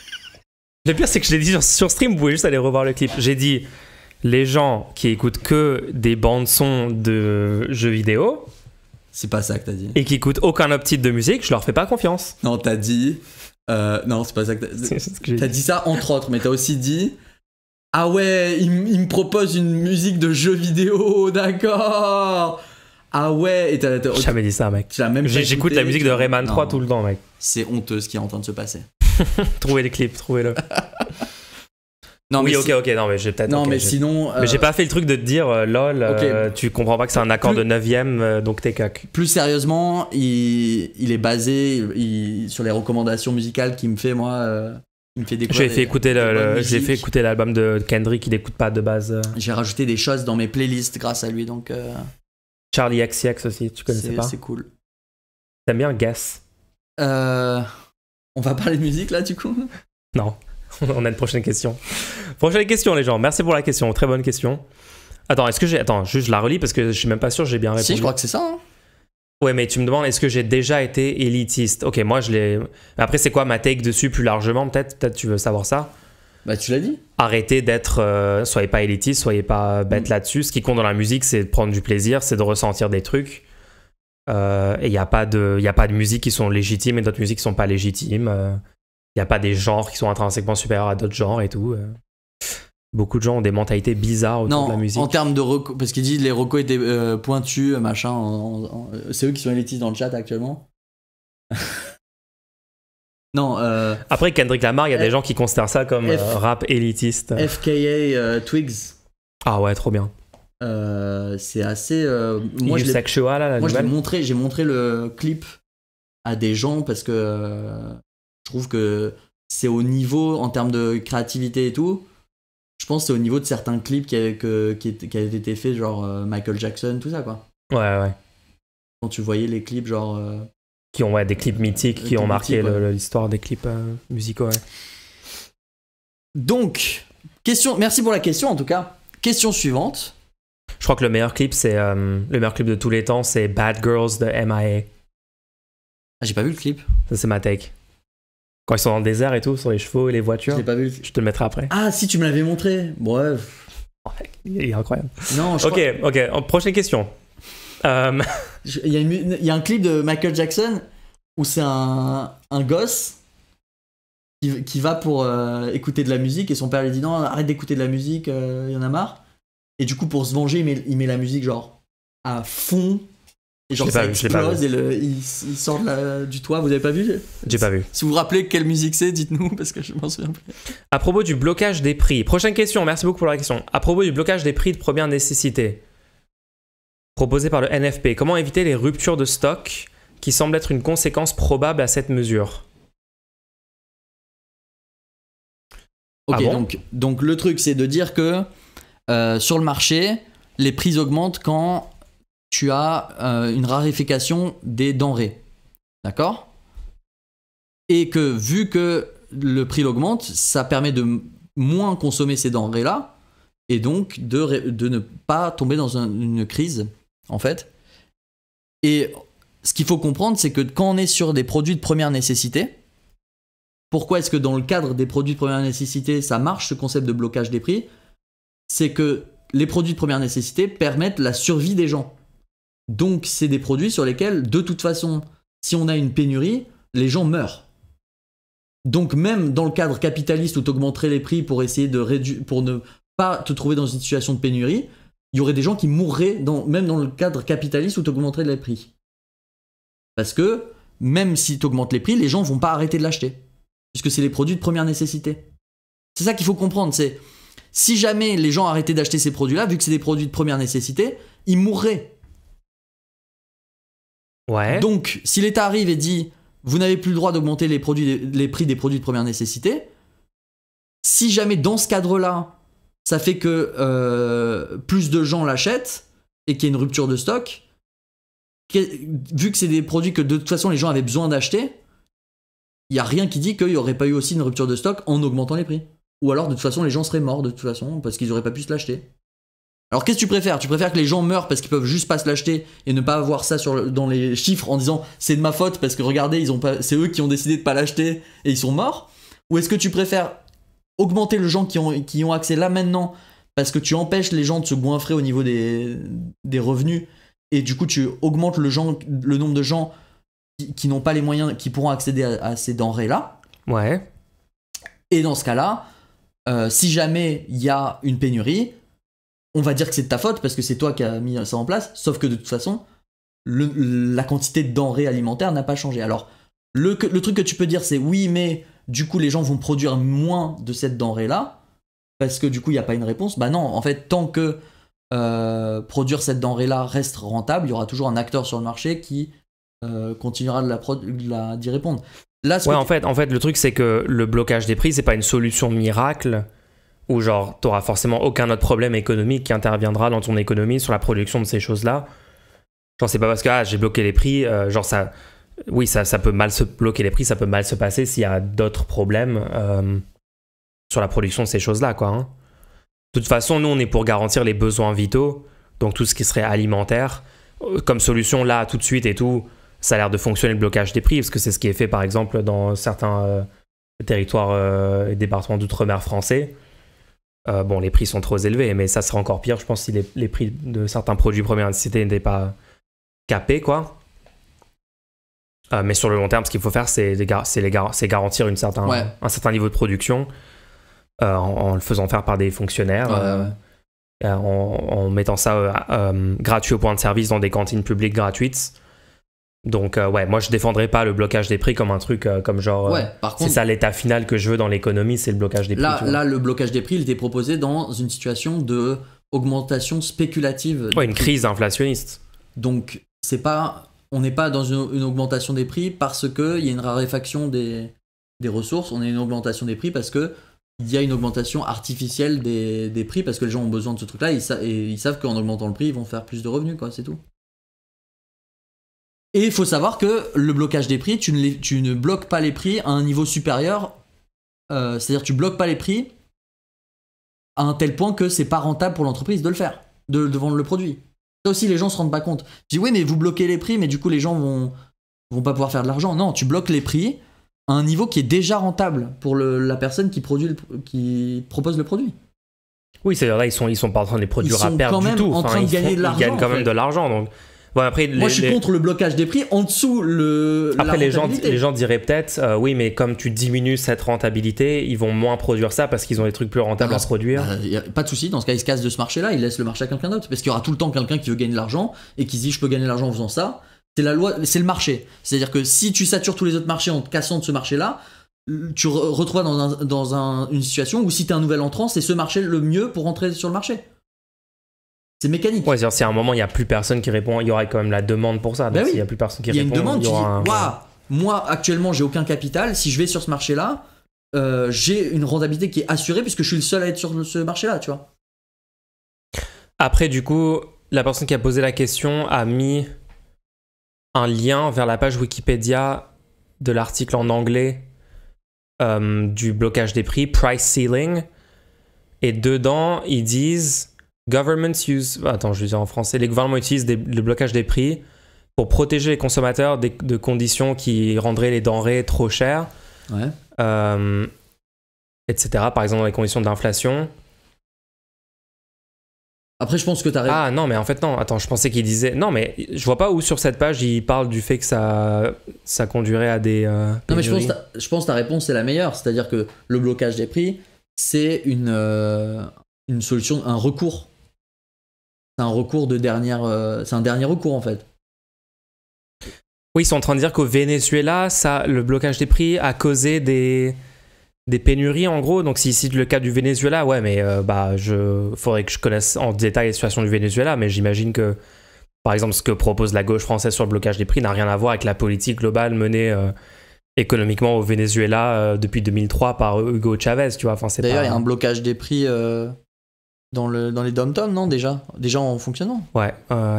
Le pire c'est que je l'ai dit sur stream, vous pouvez juste aller revoir le clip. J'ai dit... Les gens qui écoutent que des bandes son de jeux vidéo, c'est pas ça que t'as dit. Et qui écoutent aucun autre type de musique, je leur fais pas confiance. Non, t'as dit. Non, c'est pas ça que t'as dit. T'as dit ça entre autres, mais t'as aussi dit. Ah ouais, il me propose une musique de jeux vidéo, d'accord. Ah ouais, et t'as j'ai jamais dit ça, mec. J'écoute la musique de Rayman 3 tout le temps, mec. C'est honteux ce qui est en train de se passer. Trouvez les clips, trouvez-le. Non, oui, ok, non, mais j'ai peut-être. Non, mais sinon. Mais j'ai pas fait le truc de te dire, lol, tu comprends pas que c'est un accord de 9ème, donc t'es cac. Plus sérieusement, il est basé sur les recommandations musicales qu'il me fait, moi. Il me fait découvrir. J'ai fait écouter l'album de Kendrick, il n'écoute pas de base. J'ai rajouté des choses dans mes playlists grâce à lui, donc. Charlie XCX aussi, tu connaissais pas? C'est cool. T'aimes bien Guess? On va parler de musique là, du coup? Non. On a une prochaine question. Prochaine question, les gens. Merci pour la question. Très bonne question. Attends, est-ce que j'ai... Attends, juste je la relis parce que je suis même pas sûr que j'ai bien répondu. Si, je crois que c'est ça. Hein. Ouais, mais tu me demandes est-ce que j'ai déjà été élitiste. Ok, moi je l'ai... Après, c'est quoi ma take dessus plus largement peut-être? Peut-être tu veux savoir ça? Bah, tu l'as dit. Arrêtez d'être... soyez pas élitiste, soyez pas bête là-dessus. Ce qui compte dans la musique, c'est de prendre du plaisir, c'est de ressentir des trucs. Et il n'y a pas de musiques qui sont légitimes et d'autres musiques qui sont pas légitimes. Il n'y a pas des genres qui sont intrinsèquement supérieurs à d'autres genres et tout. Beaucoup de gens ont des mentalités bizarres autour de la musique. En termes de recos, parce qu'ils disent les recos étaient pointus, machin. C'est eux qui sont élitistes dans le chat actuellement. Non. Après Kendrick Lamar, il y a des gens qui considèrent ça comme rap élitiste. FKA Twigs. Ah ouais, trop bien. C'est assez. Moi, je j'ai montré le clip à des gens parce que je trouve que c'est au niveau en termes de créativité et tout. Je pense que c'est au niveau de certains clips qui avaient été faits, genre Michael Jackson, tout ça, quoi. Ouais. Quand tu voyais les clips, genre... qui ont des clips mythiques, qui ont marqué l'histoire des clips musicaux, ouais. Donc, merci pour la question, en tout cas. Question suivante. Je crois que le meilleur clip de tous les temps, c'est Bad Girls de M.I.A. Ah, j'ai pas vu le clip. Ça, c'est ma take. Quand ils sont dans le désert et tout, sur les chevaux et les voitures. Je l'ai pas vu. Je te le mettrai après. Ah, si, tu me l'avais montré. Bref. Il est incroyable. Non, Ok. Prochaine question. Il y a un clip de Michael Jackson où c'est un gosse qui va pour écouter de la musique et son père lui dit non, arrête d'écouter de la musique, il y en a marre. Et du coup, pour se venger, il met la musique genre à fond. Et genre ça explose et il sort du toit. Vous avez pas vu? J'ai pas vu. Si vous vous rappelez quelle musique c'est, dites-nous parce que je m'en souviens plus. À propos du blocage des prix. Prochaine question, merci beaucoup pour la question. À propos du blocage des prix de première nécessité proposé par le NFP, comment éviter les ruptures de stock qui semblent être une conséquence probable à cette mesure? Ok, donc le truc c'est de dire que sur le marché, les prix augmentent quand tu as une raréfaction des denrées. D'accord? Et que vu que le prix augmente, ça permet de moins consommer ces denrées-là et donc de ne pas tomber dans une crise, en fait. Et ce qu'il faut comprendre, c'est que quand on est sur des produits de première nécessité, pourquoi est-ce que dans le cadre des produits de première nécessité, ça marche ce concept de blocage des prix? C'est que les produits de première nécessité permettent la survie des gens. Donc, c'est des produits sur lesquels, de toute façon, si on a une pénurie, les gens meurent. Donc, même dans le cadre capitaliste où tu augmenterais les prix pour essayer de réduire, pour ne pas te trouver dans une situation de pénurie, il y aurait des gens qui mourraient, même dans le cadre capitaliste où tu augmenterais les prix. Parce que, même si tu augmentes les prix, les gens vont pas arrêter de l'acheter. Puisque c'est les produits de première nécessité. C'est ça qu'il faut comprendre, c'est si jamais les gens arrêtaient d'acheter ces produits-là, vu que c'est des produits de première nécessité, ils mourraient. Ouais. Donc, si l'État arrive et dit vous n'avez plus le droit d'augmenter les prix des produits de première nécessité, si jamais dans ce cadre-là, ça fait que plus de gens l'achètent et qu'il y a une rupture de stock, vu que c'est des produits que de toute façon les gens avaient besoin d'acheter, il n'y a rien qui dit qu'il n'y aurait pas eu aussi une rupture de stock en augmentant les prix. Ou alors de toute façon les gens seraient morts de toute façon parce qu'ils n'auraient pas pu se l'acheter. Alors qu'est-ce que tu préfères? Tu préfères que les gens meurent parce qu'ils peuvent juste pas se l'acheter et ne pas avoir ça dans les chiffres en disant c'est de ma faute parce que regardez, c'est eux qui ont décidé de pas l'acheter et ils sont morts? Ou est-ce que tu préfères augmenter les gens qui ont accès là maintenant parce que tu empêches les gens de se goinfrer au niveau des revenus et du coup tu augmentes le nombre de gens qui n'ont pas les moyens, qui pourront accéder à ces denrées-là? Ouais. Et dans ce cas-là, si jamais il y a une pénurie, on va dire que c'est de ta faute parce que c'est toi qui as mis ça en place, sauf que de toute façon, la quantité de denrées alimentaires n'a pas changé. Alors, le truc que tu peux dire, c'est oui, mais du coup, les gens vont produire moins de cette denrée-là parce que du coup, il n'y a pas une réponse. Bah non, en fait, tant que produire cette denrée-là reste rentable, il y aura toujours un acteur sur le marché qui continuera d'y répondre. Là, en fait, le truc, c'est que le blocage des prix, c'est pas une solution miracle où genre t'auras forcément aucun autre problème économique qui interviendra dans ton économie sur la production de ces choses-là. Genre c'est pas parce que j'ai bloqué les prix, genre ça, oui ça peut mal se bloquer les prix, ça peut mal se passer s'il y a d'autres problèmes. sur la production de ces choses-là, quoi. Hein. De toute façon, nous, on est pour garantir les besoins vitaux, donc tout ce qui serait alimentaire. Comme solution, là, tout de suite et tout, ça a l'air de fonctionner le blocage des prix, parce que c'est ce qui est fait, par exemple, dans certains territoires et départements d'outre-mer français. Bon, les prix sont trop élevés, mais ça serait encore pire, je pense, si les prix de certains produits première nécessité n'étaient pas capés, quoi. Mais sur le long terme, ce qu'il faut faire, c'est garantir un certain niveau de production en le faisant faire par des fonctionnaires, en mettant ça gratuit au point de service dans des cantines publiques gratuites. Donc, moi, je défendrais pas le blocage des prix comme un truc comme genre... par contre, c'est ça l'état final que je veux dans l'économie, c'est le blocage des prix. Là, le blocage des prix, il était proposé dans une situation de augmentation spéculative. Ouais, une crise inflationniste. Donc, on n'est pas dans une augmentation des prix parce qu'il y a une raréfaction des ressources, on a une augmentation des prix parce que il y a une augmentation artificielle des prix parce que les gens ont besoin de ce truc-là et ils savent qu'en augmentant le prix, ils vont faire plus de revenus, quoi, c'est tout. Et il faut savoir que le blocage des prix, tu ne bloques pas les prix à un niveau supérieur, c'est-à-dire tu bloques pas les prix à un tel point que c'est pas rentable pour l'entreprise de le faire, de vendre le produit. Ça aussi, les gens se rendent pas compte. Je dis oui, mais vous bloquez les prix, mais du coup les gens vont pas pouvoir faire de l'argent. Non, tu bloques les prix à un niveau qui est déjà rentable pour la personne qui propose le produit. Oui, c'est-à-dire là, ils sont pas en train de les produire à perte du tout. En train de gagner de l'argent. Ils gagnent quand même de l'argent, donc... Bon, après, moi, je suis contre le blocage des prix en dessous Après, la les gens diraient peut-être, oui, mais comme tu diminues cette rentabilité, ils vont moins produire ça parce qu'ils ont des trucs plus rentables à produire. Y a pas de souci, dans ce cas, ils se cassent de ce marché-là, ils laissent le marché à quelqu'un d'autre. Parce qu'il y aura tout le temps quelqu'un qui veut gagner de l'argent et qui se dit je peux gagner de l'argent en faisant ça. C'est la loi, c'est le marché. C'est-à-dire que si tu satures tous les autres marchés en te cassant de ce marché-là, tu retrouves dans une situation où si t'es un nouvel entrant, c'est ce marché le mieux pour rentrer sur le marché. C'est mécanique. Ouais, c'est-à-dire si à un moment il n'y a plus personne qui répond, il y aura quand même la demande pour ça. Donc s'il n'y a plus personne qui répond, il y a une demande, il y aura moi actuellement j'ai aucun capital, si je vais sur ce marché-là, j'ai une rentabilité qui est assurée puisque je suis le seul à être sur ce marché-là, tu vois. Après, du coup, la personne qui a posé la question a mis un lien vers la page Wikipédia de l'article en anglais du blocage des prix, price ceiling. Et dedans, ils disent... Governments use... Attends, je vais dire en français. Les gouvernements utilisent le blocage des prix pour protéger les consommateurs de conditions qui rendraient les denrées trop chères, etc. Par exemple, dans les conditions d'inflation. Après, je pense que t'as raison. Ah non, mais en fait, non. Attends, je pensais qu'il disait... Non, mais je vois pas où sur cette page, il parle du fait que ça conduirait à des... non, mais je pense que ta réponse est la meilleure. C'est-à-dire que le blocage des prix, c'est une solution, un recours. C'est un recours c'est un dernier recours en fait. Oui, ils sont en train de dire qu'au Venezuela, le blocage des prix a causé des pénuries en gros. Donc s'ils citent le cas du Venezuela, ouais, mais faudrait que je connaisse en détail la situation du Venezuela, mais j'imagine que, par exemple, ce que propose la gauche française sur le blocage des prix n'a rien à voir avec la politique globale menée économiquement au Venezuela depuis 2003 par Hugo Chavez, tu vois. Enfin, d'ailleurs, il y a un blocage des prix dans les dom-toms, non, déjà en fonctionnement. Ouais.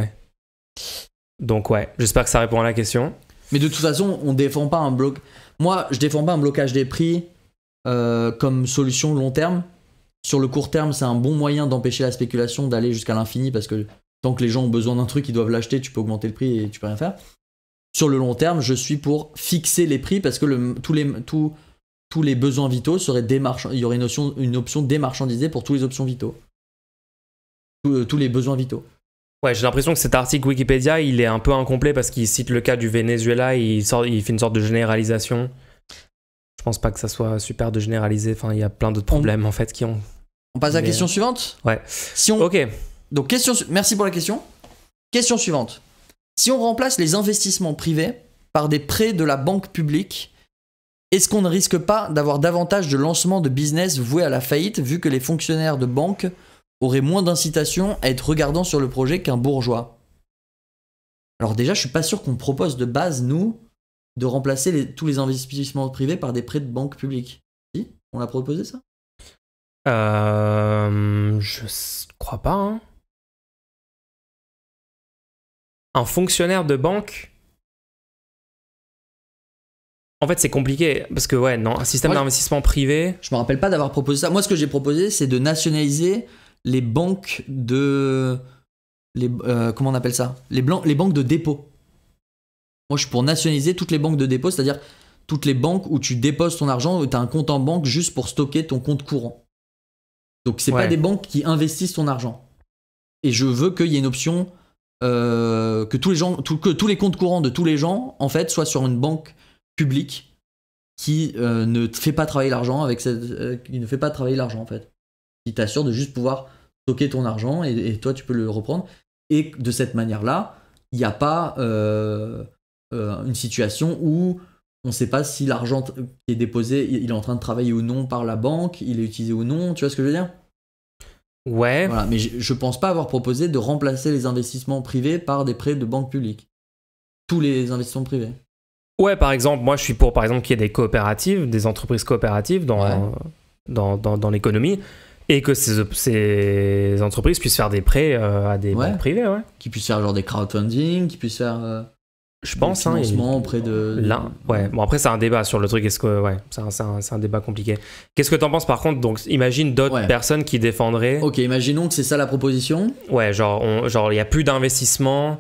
Donc ouais, j'espère que ça répond à la question. Mais de toute façon, on défend pas moi, je défends pas un blocage des prix comme solution long terme. Sur le court terme, c'est un bon moyen d'empêcher la spéculation d'aller jusqu'à l'infini parce que tant que les gens ont besoin d'un truc, ils doivent l'acheter, tu peux augmenter le prix et tu peux rien faire. Sur le long terme, je suis pour fixer les prix parce que tous les besoins vitaux seraient il y aurait une option démarchandisée pour tous les options vitaux. Tous les besoins vitaux. Ouais, j'ai l'impression que cet article Wikipédia, il est un peu incomplet parce qu'il cite le cas du Venezuela, il fait une sorte de généralisation. Je pense pas que ça soit super de généraliser, enfin il y a plein d'autres problèmes en fait qui ont... On passe à la question suivante ? Ouais. Ok. Donc merci pour la question. Question suivante. Si on remplace les investissements privés par des prêts de la banque publique, est-ce qu'on ne risque pas d'avoir davantage de lancements de business voués à la faillite vu que les fonctionnaires de banque auraient moins d'incitation à être regardants sur le projet qu'un bourgeois ? Alors déjà, je suis pas sûr qu'on propose de base, nous, de remplacer tous les investissements privés par des prêts de banque publique. Si ? On l'a proposé ça ? Je crois pas, hein. Un fonctionnaire de banque En fait, c'est compliqué parce que, ouais, non, un système d'investissement privé. Je me rappelle pas d'avoir proposé ça. Moi, ce que j'ai proposé, c'est de nationaliser les banques de. Comment on appelle ça, les banques de dépôt. Moi, je suis pour nationaliser toutes les banques de dépôt, c'est-à-dire toutes les banques où tu déposes ton argent, où tu as un compte en banque juste pour stocker ton compte courant. Donc, c'est pas des banques qui investissent ton argent. Et je veux qu'il y ait une option que tous les comptes courants de tous les gens, en fait, soient sur une banque public qui ne fait pas travailler l'argent qui ne fait pas travailler l'argent en fait, qui t'assure de juste pouvoir stocker ton argent et toi tu peux le reprendre, et de cette manière là il n'y a pas une situation où on ne sait pas si l'argent qui est déposé il est en train de travailler ou non par la banque, il est utilisé ou non, tu vois ce que je veux dire? Ouais. Voilà, mais je pense pas avoir proposé de remplacer les investissements privés par des prêts de banque publique, tous les investissements privés. Ouais, par exemple, moi je suis pour, par exemple, qu'il y ait des coopératives, des entreprises coopératives dans l'économie, et que ces entreprises puissent faire des prêts à des banques privées, qui puissent faire genre des crowdfunding, qui puissent faire je pense, des financements auprès de... Là, ouais. Bon, après c'est un débat sur le truc, c'est un débat compliqué. Qu'est-ce que t'en penses par contre? Donc imagine d'autres personnes qui défendraient... Ok, imaginons que c'est ça la proposition. Ouais, genre il n'y a plus d'investissement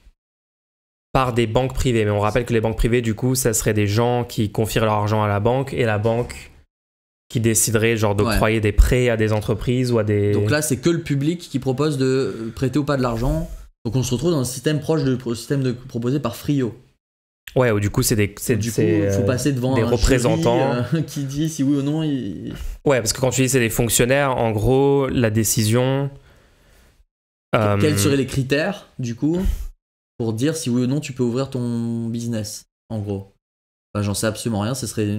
par des banques privées, mais on rappelle que les banques privées, du coup, ça serait des gens qui confient leur argent à la banque, et la banque qui déciderait genre d'octroyer des prêts à des entreprises ou à des... Donc là, c'est que le public qui propose de prêter ou pas de l'argent. Donc on se retrouve dans un système proche du système proposé par Frio. Ouais, ou du coup, il faut passer devant des un représentants jury, qui dit si oui ou non. Ouais, parce que quand tu dis c'est des fonctionnaires, en gros, la décision... Quels seraient les critères, du coup, pour dire si oui ou non tu peux ouvrir ton business, en gros? J'en sais absolument rien.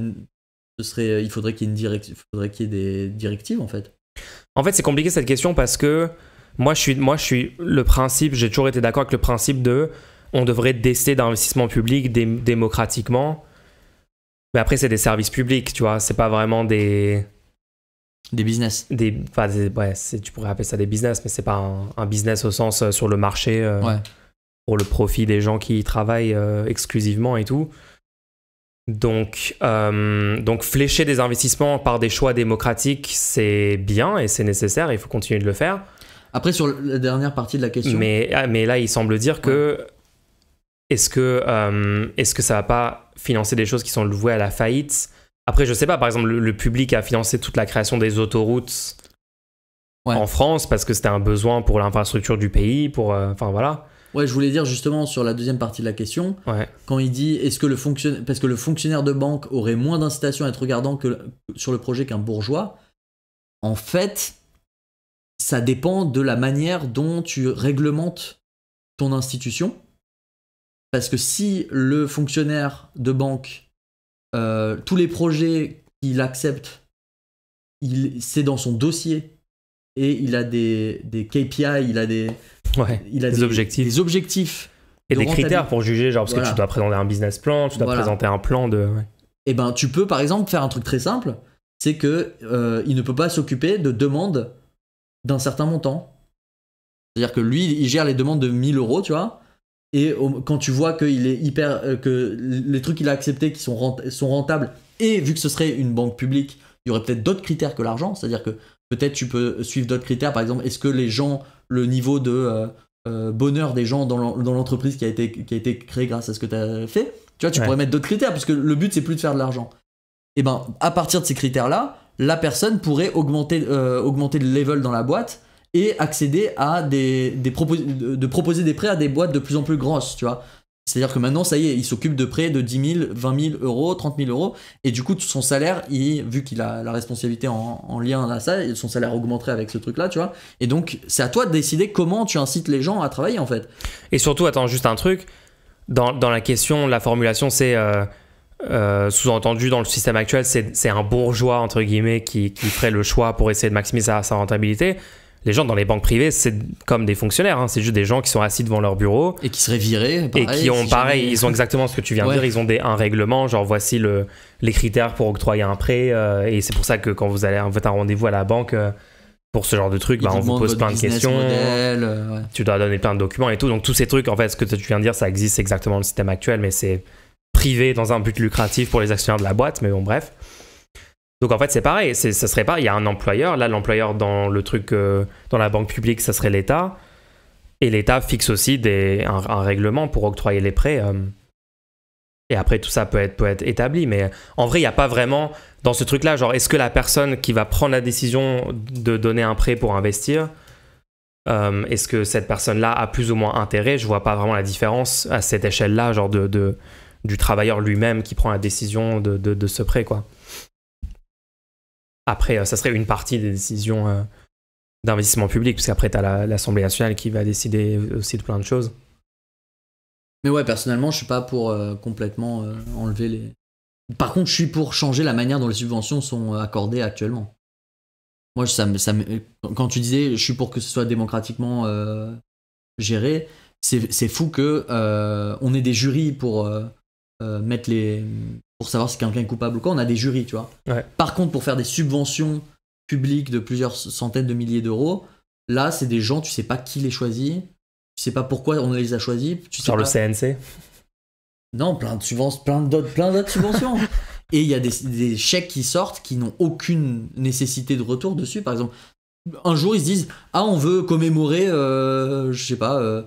Il faudrait qu'il y ait des directives, en fait. En fait, c'est compliqué cette question parce que moi, je suis le principe, j'ai toujours été d'accord avec le principe de on devrait décider d'investissement public démocratiquement. Mais après, c'est des services publics, tu vois. C'est pas vraiment des business. Tu pourrais appeler ça des business, mais c'est pas un business au sens sur le marché pour le profit des gens qui y travaillent exclusivement et tout. Donc flécher des investissements par des choix démocratiques, c'est bien et c'est nécessaire, il faut continuer de le faire. Après, sur la dernière partie de la question... Mais là, il semble dire que... Est-ce que ça va pas financer des choses qui sont vouées à la faillite? Après, je sais pas, par exemple, le public a financé toute la création des autoroutes en France parce que c'était un besoin pour l'infrastructure du pays, enfin voilà. Ouais, je voulais dire justement sur la deuxième partie de la question, quand il dit est-ce que parce que le fonctionnaire de banque aurait moins d'incitation à être regardant sur le projet qu'un bourgeois, en fait, ça dépend de la manière dont tu réglementes ton institution. Parce que si le fonctionnaire de banque, tous les projets qu'il accepte, c'est dans son dossier et il a des KPI, il a des objectifs. Des objectifs et des critères pour juger, genre parce que tu dois présenter un business plan, tu dois présenter un plan de... Et ben tu peux par exemple faire un truc très simple, c'est que il ne peut pas s'occuper de demandes d'un certain montant. C'est-à-dire que lui, il gère les demandes de 1000 €, tu vois. Et quand tu vois qu'il est que les trucs qu'il a acceptés qui sont rentables, et vu que ce serait une banque publique, il y aurait peut-être d'autres critères que l'argent. C'est-à-dire que peut-être tu peux suivre d'autres critères. Par exemple, est-ce que les gens, le niveau de bonheur des gens dans l'entreprise qui a été créée grâce à ce que tu as fait, tu vois, tu pourrais mettre d'autres critères, puisque le but, c'est plus de faire de l'argent. Et ben, à partir de ces critères-là, la personne pourrait augmenter le level dans la boîte et accéder à proposer des prêts à des boîtes de plus en plus grosses, tu vois. C'est-à-dire que maintenant, ça y est, il s'occupe de prêts de 10 000, 20 000 €, 30 000 €, et du coup, son salaire, vu qu'il a la responsabilité en lien à ça, son salaire augmenterait avec ce truc-là, tu vois. Et donc, c'est à toi de décider comment tu incites les gens à travailler, en fait. Et surtout, attends, juste un truc, dans la question, la formulation, c'est... sous-entendu dans le système actuel, c'est un bourgeois, entre guillemets, qui ferait le choix pour essayer de maximiser sa rentabilité. Les gens dans les banques privées, c'est comme des fonctionnaires, hein. C'est juste des gens qui sont assis devant leur bureau. Et qui seraient virés, pareil, et qui ont, ils ont exactement ce que tu viens de dire, ils ont un règlement, genre voici les critères pour octroyer un prêt, et c'est pour ça que quand vous allez en fait un rendez-vous à la banque pour ce genre de truc, on vous pose plein de questions, tu dois donner plein de documents et tout, donc tous ces trucs, en fait, ce que tu viens de dire, ça existe exactement dans le système actuel, mais c'est privé dans un but lucratif pour les actionnaires de la boîte, mais bon, bref. Donc en fait, c'est pareil, ça serait pas, il y a un employeur, là l'employeur dans le truc, dans la banque publique, ça serait l'État, et l'État fixe aussi un règlement pour octroyer les prêts, et après tout ça peut être établi, mais en vrai, il n'y a pas vraiment, dans ce truc-là, genre est-ce que la personne qui va prendre la décision de donner un prêt pour investir, est-ce que cette personne-là a plus ou moins intérêt? Je vois pas vraiment la différence à cette échelle-là, genre du travailleur lui-même qui prend la décision de ce prêt, quoi. Après, ça serait une partie des décisions d'investissement public, parce qu'après, tu as l'Assemblée nationale qui va décider aussi de plein de choses. Mais ouais, personnellement, je suis pas pour complètement enlever les... Par contre, je suis pour changer la manière dont les subventions sont accordées actuellement. Moi, quand tu disais, je suis pour que ce soit démocratiquement géré, c'est fou que on ait des jurys pour mettre pour savoir si quelqu'un est coupable ou quoi. On a des jurys, tu vois. Ouais. Par contre, pour faire des subventions publiques de plusieurs centaines de milliers d'euros, là, c'est des gens, tu sais pas qui les choisit, tu sais pas pourquoi on les a choisis. Genre le CNC. Non, plein d'autres subventions. Et il y a des chèques qui sortent qui n'ont aucune nécessité de retour dessus. Par exemple, un jour ils se disent on veut commémorer, je sais pas,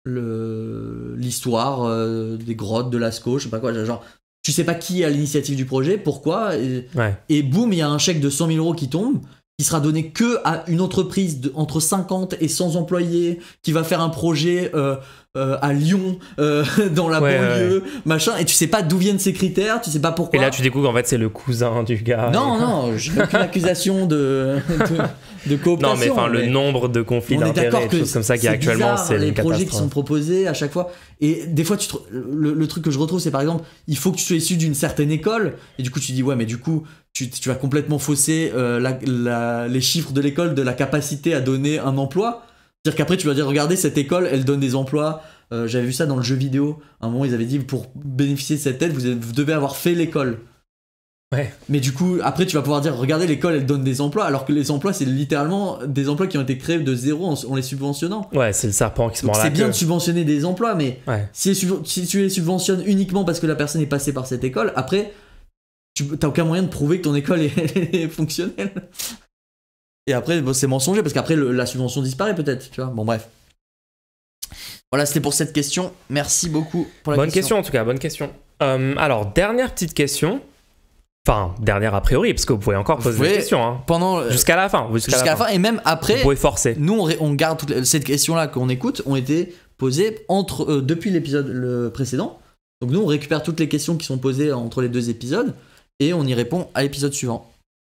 l'histoire des grottes de Lascaux, je sais pas quoi. Genre, tu sais pas qui est à l'initiative du projet, pourquoi, et boum, il y a un chèque de 100 000 euros qui tombe, qui sera donné que à une entreprise entre 50 et 100 employés qui va faire un projet à Lyon, dans la banlieue, machin, et tu sais pas d'où viennent ces critères, tu sais pas pourquoi. Et là, tu découvres qu'en fait, c'est le cousin du gars. Non, j'ai aucune accusation de cooptation. Non, mais enfin, le nombre de conflits d'intérêts, des choses comme ça qui actuellement, c'est les une projets catastrophe. qui sont proposés à chaque fois. Et des fois, le truc que je retrouve, c'est par exemple, il faut que tu sois issu d'une certaine école, et du coup, tu dis, ouais, mais du coup, tu vas complètement fausser les chiffres de l'école de la capacité à donner un emploi. C'est-à-dire qu'après, tu vas dire, regardez, cette école, elle donne des emplois. J'avais vu ça dans le jeu vidéo. À un moment, ils avaient dit, pour bénéficier de cette aide, vous devez avoir fait l'école. Ouais. Mais du coup, après, tu vas pouvoir dire, regardez, l'école, elle donne des emplois, alors que les emplois, c'est littéralement des emplois qui ont été créés de zéro en les subventionnant. Ouais, c'est le serpent qui se mord la queue. C'est bien de subventionner des emplois, mais si tu les subventionnes uniquement parce que la personne est passée par cette école, après, t'as aucun moyen de prouver que ton école est fonctionnelle. Et après, c'est mensonger, parce qu'après, la subvention disparaît peut-être, tu vois. Bon, bref. Voilà, c'était pour cette question. Merci beaucoup pour la question. Bonne question, en tout cas, bonne question. Alors, dernière petite question. Enfin, dernière a priori, parce que vous pouvez encore poser des questions. Hein. Jusqu'à la fin. Jusqu'à la fin, et même après, vous pouvez forcer. Nous, on garde toutes ces questions-là qu'on écoute, ont été posées depuis l'épisode précédent. Donc nous, on récupère toutes les questions qui sont posées entre les deux épisodes, et on y répond à l'épisode suivant.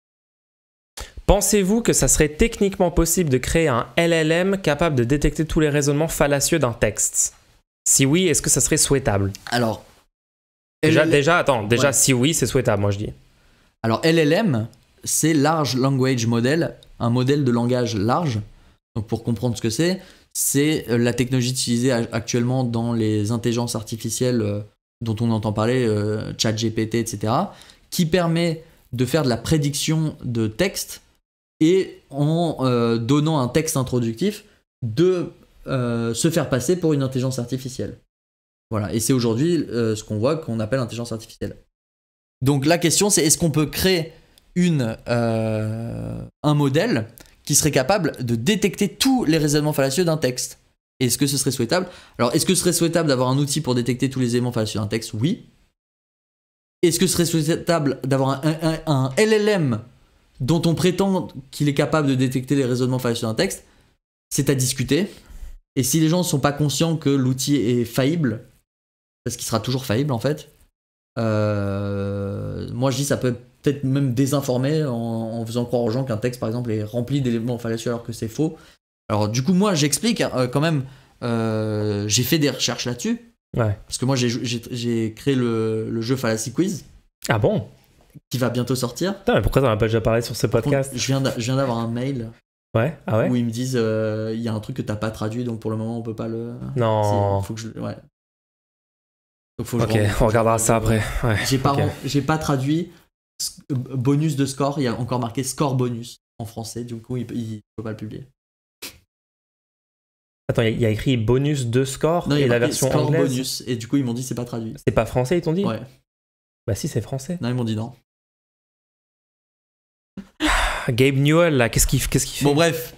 Pensez-vous que ça serait techniquement possible de créer un LLM capable de détecter tous les raisonnements fallacieux d'un texte? Si oui, est-ce que ça serait souhaitable? Alors, déjà, si oui, c'est souhaitable, moi je dis. Alors, LLM, c'est Large Language Model, un modèle de langage large. Donc, pour comprendre ce que c'est la technologie utilisée actuellement dans les intelligences artificielles dont on entend parler, ChatGPT, etc., qui permet de faire de la prédiction de texte et en donnant un texte introductif de se faire passer pour une intelligence artificielle. Voilà, et c'est aujourd'hui ce qu'on voit qu'on appelle intelligence artificielle. Donc la question c'est, est-ce qu'on peut créer un modèle qui serait capable de détecter tous les raisonnements fallacieux d'un texte? Est-ce que ce serait souhaitable? Alors, est-ce que ce serait souhaitable d'avoir un outil pour détecter tous les éléments fallacieux d'un texte? Oui. Est-ce que ce serait souhaitable d'avoir un LLM dont on prétend qu'il est capable de détecter les raisonnements fallacieux d'un texte? C'est à discuter. Et si les gens ne sont pas conscients que l'outil est faillible, parce qu'il sera toujours faillible en fait, moi je dis ça peut peut-être même désinformer en faisant croire aux gens qu'un texte par exemple est rempli d'éléments fallacieux alors que c'est faux. Alors du coup moi j'explique quand même, j'ai fait des recherches là-dessus. Ouais. Parce que moi j'ai créé le jeu Fallacy Quiz. Ah bon? Qui va bientôt sortir. Putain, mais pourquoi t'en as pas déjà parlé sur ce podcast? Je viens d'avoir un mail. Ouais, ah ouais? Où ils me disent il y a un truc que t'as pas traduit donc pour le moment on peut pas le. Non. Faut que je. Ouais. Donc faut que ok, on regardera ça après. Ouais. J'ai pas traduit bonus de score, il y a encore marqué score bonus en français, du coup il peut pas le publier. Attends, il y a écrit bonus 2 score Non, il y et a la marqué version score anglaise. bonus. Et du coup, ils m'ont dit c'est pas traduit. C'est pas français, ils t'ont dit? Ouais. Bah si, c'est français. Non, ils m'ont dit non. Gabe Newell, là, qu'est-ce qu'il fait? Bon, bref.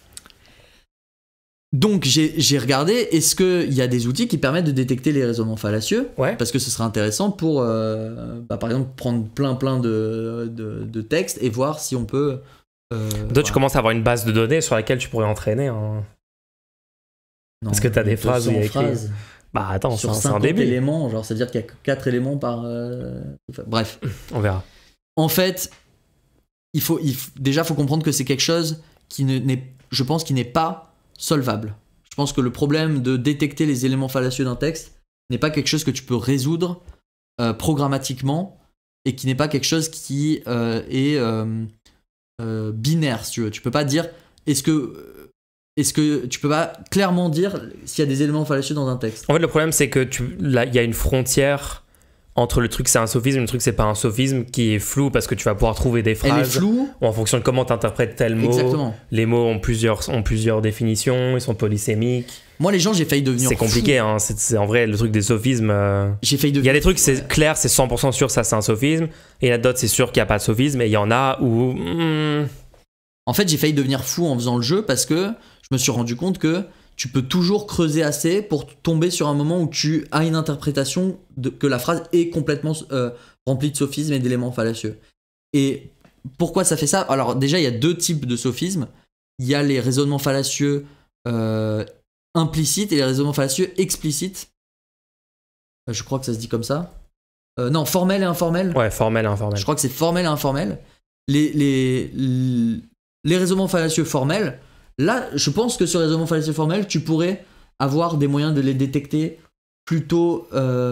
Donc, j'ai regardé, est-ce qu'il y a des outils qui permettent de détecter les raisonnements fallacieux? Ouais. Parce que ce serait intéressant pour, par exemple, prendre plein de textes et voir si on peut... Toi, tu commences à avoir une base de données sur laquelle tu pourrais entraîner. Hein. Non, Parce que t'as des phrases où il y a 200 écrit... phrases Bah attends, sur c'est un 50 début. éléments, genre, c'est-à-dire qu'il y a que 4 éléments par... Bref. On verra. En fait, déjà, il faut comprendre que c'est quelque chose je pense, qui n'est pas solvable. Je pense que le problème de détecter les éléments fallacieux d'un texte n'est pas quelque chose que tu peux résoudre programmatiquement et qui n'est pas quelque chose qui est binaire, si tu veux. Tu peux pas dire est-ce que tu peux pas clairement dire s'il y a des éléments fallacieux dans un texte. En fait, le problème, c'est que là, il y a une frontière entre le truc c'est un sophisme et le truc c'est pas un sophisme qui est flou parce que tu vas pouvoir trouver des phrases. Elle est floue. Ou en fonction de comment tu interprètes tel mot. Exactement. Les mots ont plusieurs définitions, ils sont polysémiques. Moi, les gens, j'ai failli devenir C'est compliqué, fou. hein. C'est en vrai le truc des sophismes. J'ai failli Il y devenir a des trucs, c'est clair, c'est 100% sûr, ça c'est un sophisme. Et il y en a d'autres, c'est sûr qu'il n'y a pas de sophisme. Et il y en a où. En fait, j'ai failli devenir fou en faisant le jeu parce que je me suis rendu compte que tu peux toujours creuser assez pour tomber sur un moment où tu as une interprétation que la phrase est complètement remplie de sophismes et d'éléments fallacieux. Et pourquoi ça fait ça? Alors déjà, il y a 2 types de sophismes. Il y a les raisonnements fallacieux implicites et les raisonnements fallacieux explicites. Je crois que ça se dit comme ça. Non, formel et informel. Ouais, formel et informel. Je crois que c'est formel et informel. Les raisonnements fallacieux formels, là, je pense que sur les raisonnements fallacieux formels, tu pourrais avoir des moyens de les détecter plutôt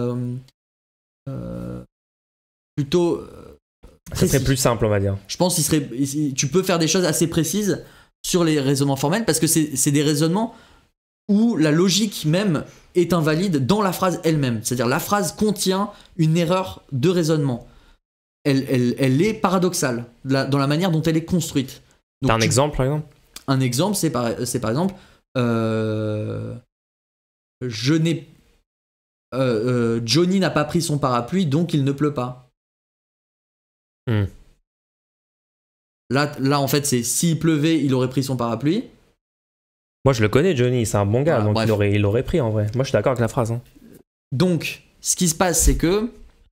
Ça serait plus simple, on va dire. Je pense tu peux faire des choses assez précises sur les raisonnements formels parce que c'est des raisonnements où la logique même est invalide dans la phrase elle-même. C'est-à-dire la phrase contient une erreur de raisonnement. Elle est paradoxale dans la manière dont elle est construite. T'as un exemple, par exemple? Un exemple, c'est par exemple Johnny n'a pas pris son parapluie, donc il ne pleut pas. Là, en fait, c'est s'il pleuvait, il aurait pris son parapluie. Moi, je le connais, Johnny, c'est un bon gars, Voilà, donc bref. il l'aurait pris en vrai. Moi, je suis d'accord avec la phrase. Hein. Donc, ce qui se passe, c'est que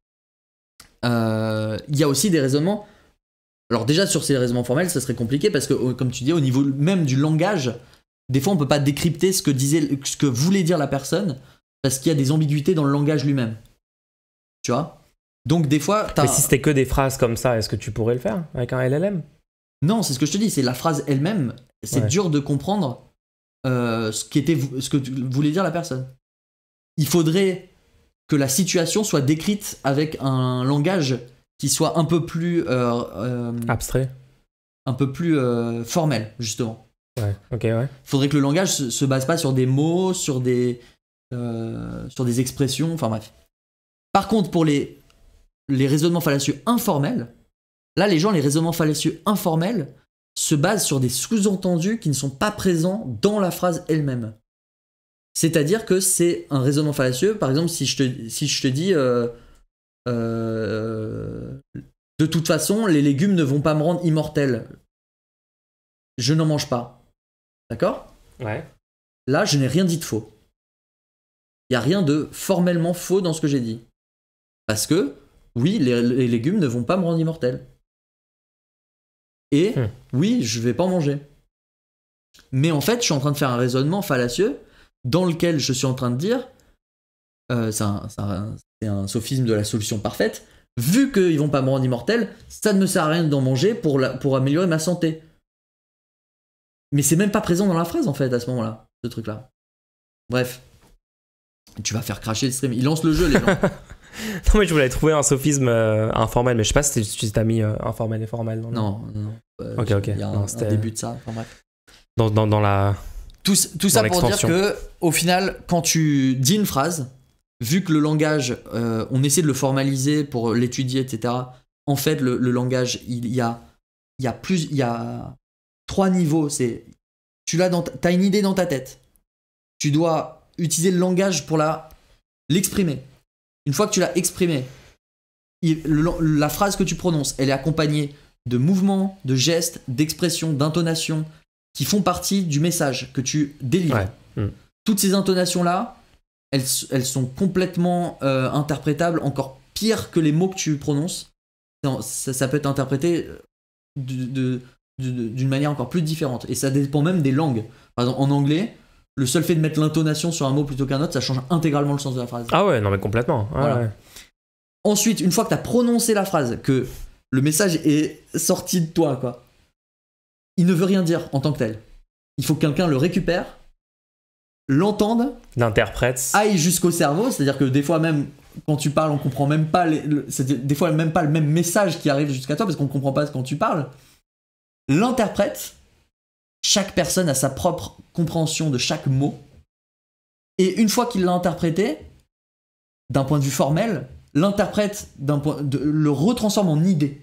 il y a aussi des raisonnements. Alors déjà, sur ces raisonnements formels, ça serait compliqué parce que, comme tu dis, au niveau même du langage, des fois, on peut pas décrypter ce que voulait dire la personne parce qu'il y a des ambiguïtés dans le langage lui-même. Tu vois? Donc, des fois, Mais si c'était que des phrases comme ça, est-ce que tu pourrais le faire avec un LLM? Non, c'est ce que je te dis, c'est la phrase elle-même. C'est dur de comprendre ce que voulait dire la personne. Il faudrait que la situation soit décrite avec un langage qui soit un peu plus abstrait, un peu plus formel, justement. Ouais, ok, ouais. Faudrait que le langage se base pas sur des mots, sur des expressions, enfin bref. Par contre, pour les raisonnements fallacieux informels, là, les raisonnements fallacieux informels se basent sur des sous-entendus qui ne sont pas présents dans la phrase elle-même. C'est-à-dire que c'est un raisonnement fallacieux. Par exemple, si je te dis de toute façon, les légumes ne vont pas me rendre immortel. Je n'en mange pas. D'accord? Ouais. Là, je n'ai rien dit de faux. Il n'y a rien de formellement faux dans ce que j'ai dit. Parce que, oui, les légumes ne vont pas me rendre immortel. Et oui, je vais pas en manger. Mais en fait, je suis en train de faire un raisonnement fallacieux dans lequel je suis en train de dire c'est un sophisme de la solution parfaite. Vu qu'ils vont pas me rendre immortel, ça ne me sert à rien d'en manger pour améliorer ma santé. Mais c'est même pas présent dans la phrase en fait à ce moment-là, ce truc-là. Bref. Tu vas faire cracher le stream. Il lance le jeu, les gens. Non, mais je voulais trouver un sophisme informel, mais je sais pas si tu t'as mis informel et formel. Non. Ok. Il y a un début de ça. Enfin, bref. Dans la. Tout ça pour dire que, au final, quand tu dis une phrase, vu que le langage, on essaie de le formaliser pour l'étudier, etc. En fait, le langage, il y a 3 niveaux. T'as une idée dans ta tête. tu dois utiliser le langage pour l'exprimer. Une fois que tu l'as exprimé, la phrase que tu prononces, elle est accompagnée de mouvements, de gestes, d'expressions, d'intonations qui font partie du message que tu délivres. Ouais. Toutes ces intonations-là, elles sont complètement interprétables, encore pire que les mots que tu prononces. Ça peut être interprété d'une manière encore plus différente. Et ça dépend même des langues. Par exemple, en anglais, le seul fait de mettre l'intonation sur un mot plutôt qu'un autre, ça change intégralement le sens de la phrase. Ah ouais, non mais complètement. Voilà. Ouais. Ensuite, une fois que tu as prononcé la phrase, que le message est sorti de toi, quoi, il ne veut rien dire en tant que tel. Il faut que quelqu'un le récupère, l'entende, l'interprète, aille jusqu'au cerveau, c'est-à-dire que des fois même quand tu parles, on comprend même pas des fois même pas le même message qui arrive jusqu'à toi parce qu'on comprend pas quand tu parles. L'interprète, chaque personne a sa propre compréhension de chaque mot, et une fois qu'il l'a interprété, d'un point de vue formel, l'interprète le retransforme en idée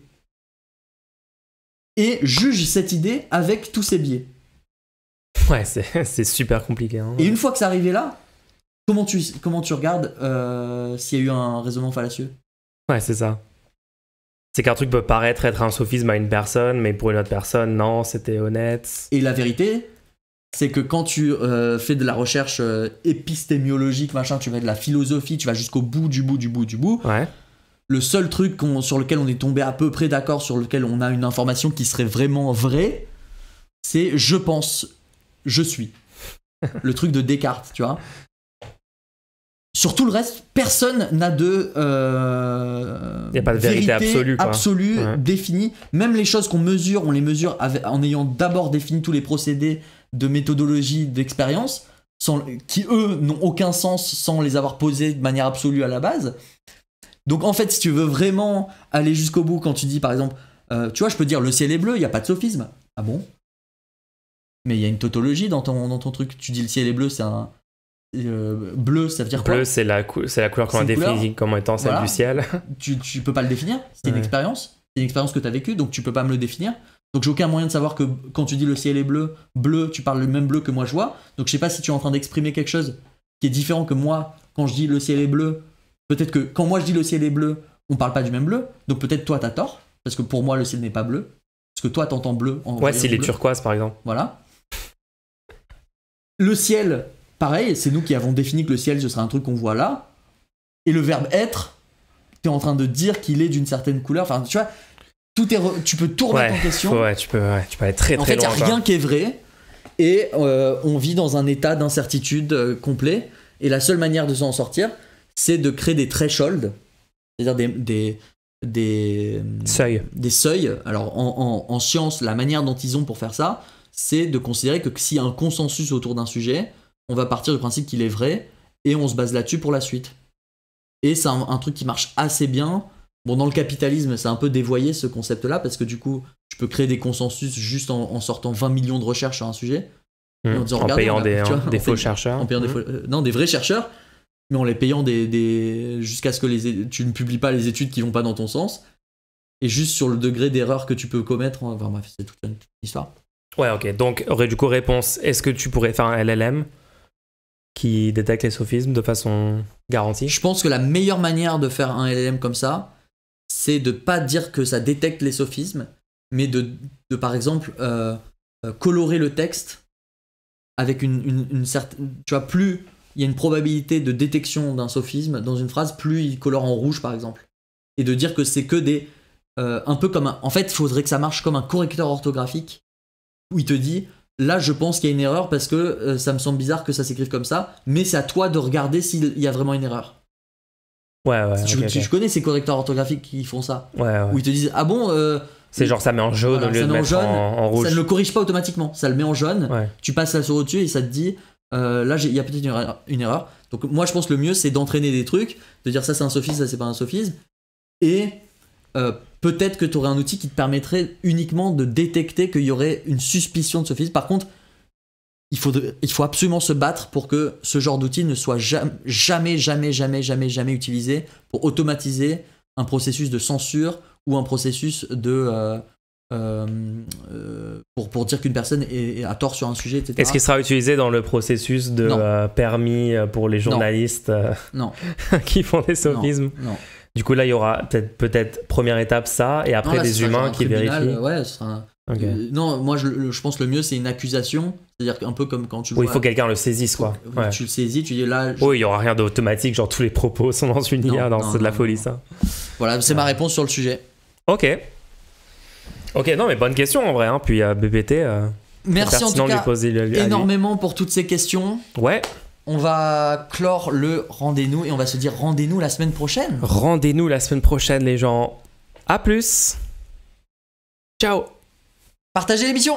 et juge cette idée avec tous ses biais. Ouais, c'est super compliqué. Hein. Et une fois que c'est arrivé là, comment tu regardes s'il y a eu un raisonnement fallacieux? Ouais, c'est ça. C'est qu'un truc peut paraître être un sophisme à une personne, mais pour une autre personne, non, c'était honnête. Et la vérité, c'est que quand tu fais de la recherche épistémiologique, machin, tu vas de la philosophie, tu vas jusqu'au bout du bout. Ouais. Le seul truc sur lequel on est tombé à peu près d'accord, sur lequel on a une information qui serait vraiment vraie, c'est je pense, je suis. Le truc de Descartes, tu vois. Sur tout le reste, personne n'a de il n'y a pas de vérité absolue ouais. Définie. Même les choses qu'on mesure, on les mesure en ayant d'abord défini tous les procédés de méthodologie, d'expérience, qui eux n'ont aucun sens sans les avoir posés de manière absolue à la base. Donc en fait, si tu veux vraiment aller jusqu'au bout, quand tu dis par exemple, tu vois, je peux dire le ciel est bleu, il n'y a pas de sophisme. Ah bon? Mais il y a une tautologie dans ton truc. Tu dis le ciel est bleu, c'est un... bleu, ça veut dire quoi? Bleu, c'est la couleur qu'on a définie comme étant celle du ciel. Tu peux pas le définir, c'est une expérience. C'est une expérience que tu as vécue, donc tu peux pas me le définir. Donc j'ai aucun moyen de savoir que quand tu dis le ciel est bleu, tu parles le même bleu que moi je vois. Donc je sais pas si tu es en train d'exprimer quelque chose qui est différent que moi quand je dis le ciel est bleu. Peut-être que quand moi je dis le ciel est bleu, on parle pas du même bleu. Donc peut-être toi t'as tort, parce que pour moi le ciel n'est pas bleu. Parce que toi t'entends bleu. Ouais, s'il est turquoise par exemple. Voilà. Le ciel, pareil, c'est nous qui avons défini que le ciel ce serait un truc qu'on voit là. Et le verbe être, t'es en train de dire qu'il est d'une certaine couleur. Enfin, tu vois, tu peux tout remettre en question. Ouais, tu peux aller très très loin. En fait, il n'y a rien qui est vrai. Et on vit dans un état d'incertitude complet. Et la seule manière de s'en sortir, c'est de créer des thresholds, c'est-à-dire des seuils. Des seuils. Alors, en science, la manière dont ils ont pour faire ça, c'est de considérer que s'il y a un consensus autour d'un sujet, on va partir du principe qu'il est vrai et on se base là-dessus pour la suite. Et c'est un truc qui marche assez bien. Bon, dans le capitalisme, c'est un peu dévoyé ce concept-là parce que du coup, tu peux créer des consensus juste en sortant 20 millions de recherches sur un sujet. En payant des faux chercheurs. En payant des vrais chercheurs, mais en les payant jusqu'à ce que tu ne publies pas les études qui vont pas dans ton sens. Et juste sur le degré d'erreur que tu peux commettre. Enfin bref, c'est toute une histoire. Ouais, ok. Donc, du coup, réponse, est-ce que tu pourrais faire un LLM qui détecte les sophismes de façon garantie? Je pense que la meilleure manière de faire un LLM comme ça, c'est de pas dire que ça détecte les sophismes, mais de par exemple, colorer le texte avec une certaine... Tu vois, plus il y a une probabilité de détection d'un sophisme dans une phrase, plus il colore en rouge, par exemple. Et de dire que c'est que des... un peu comme en fait, il faudrait que ça marche comme un correcteur orthographique, où il te dit... Là, je pense qu'il y a une erreur parce que ça me semble bizarre que ça s'écrive comme ça, mais c'est à toi de regarder s'il y a vraiment une erreur. Ouais. Tu connais ces correcteurs orthographiques qui font ça? Ouais. Où ils te disent, ah bon... c'est genre ça met en jaune au lieu de mettre en rouge. Ça ne le corrige pas automatiquement, ça le met en jaune. Ouais. Tu passes la souris au-dessus et ça te dit, là, il y a peut-être une erreur. Donc moi, je pense que le mieux, c'est d'entraîner des trucs, de dire ça c'est un sophisme, ça c'est pas un sophisme. Et... peut-être que tu aurais un outil qui te permettrait uniquement de détecter qu'il y aurait une suspicion de sophisme. Par contre, il faut absolument se battre pour que ce genre d'outil ne soit jamais utilisé pour automatiser un processus de censure ou un processus de pour dire qu'une personne a tort sur un sujet, etc. Est-ce qu'il sera utilisé dans le processus de permis pour les journalistes non. qui font des sophismes? Non. Du coup, là, il y aura peut-être première étape ça, et après des humains qui vérifient. Ouais, ce sera non, moi je pense le mieux c'est une accusation, c'est-à-dire un peu comme quand tu vois. Oui, il faut que quelqu'un le saisisse, quoi. Ouais. Tu le saisis, tu dis là. Oui, il y aura rien d'automatique, genre tous les propos sont dans une IA, c'est de la folie ça. Voilà, c'est ma réponse sur le sujet. Ok, non, mais bonne question en vrai, hein. Puis BBT. Merci en tout cas lui poser énormément pour toutes ces questions. Ouais. On va clore le rendez-nous et on va se dire rendez-nous la semaine prochaine. Rendez-nous la semaine prochaine, les gens. À plus. Ciao. Partagez l'émission.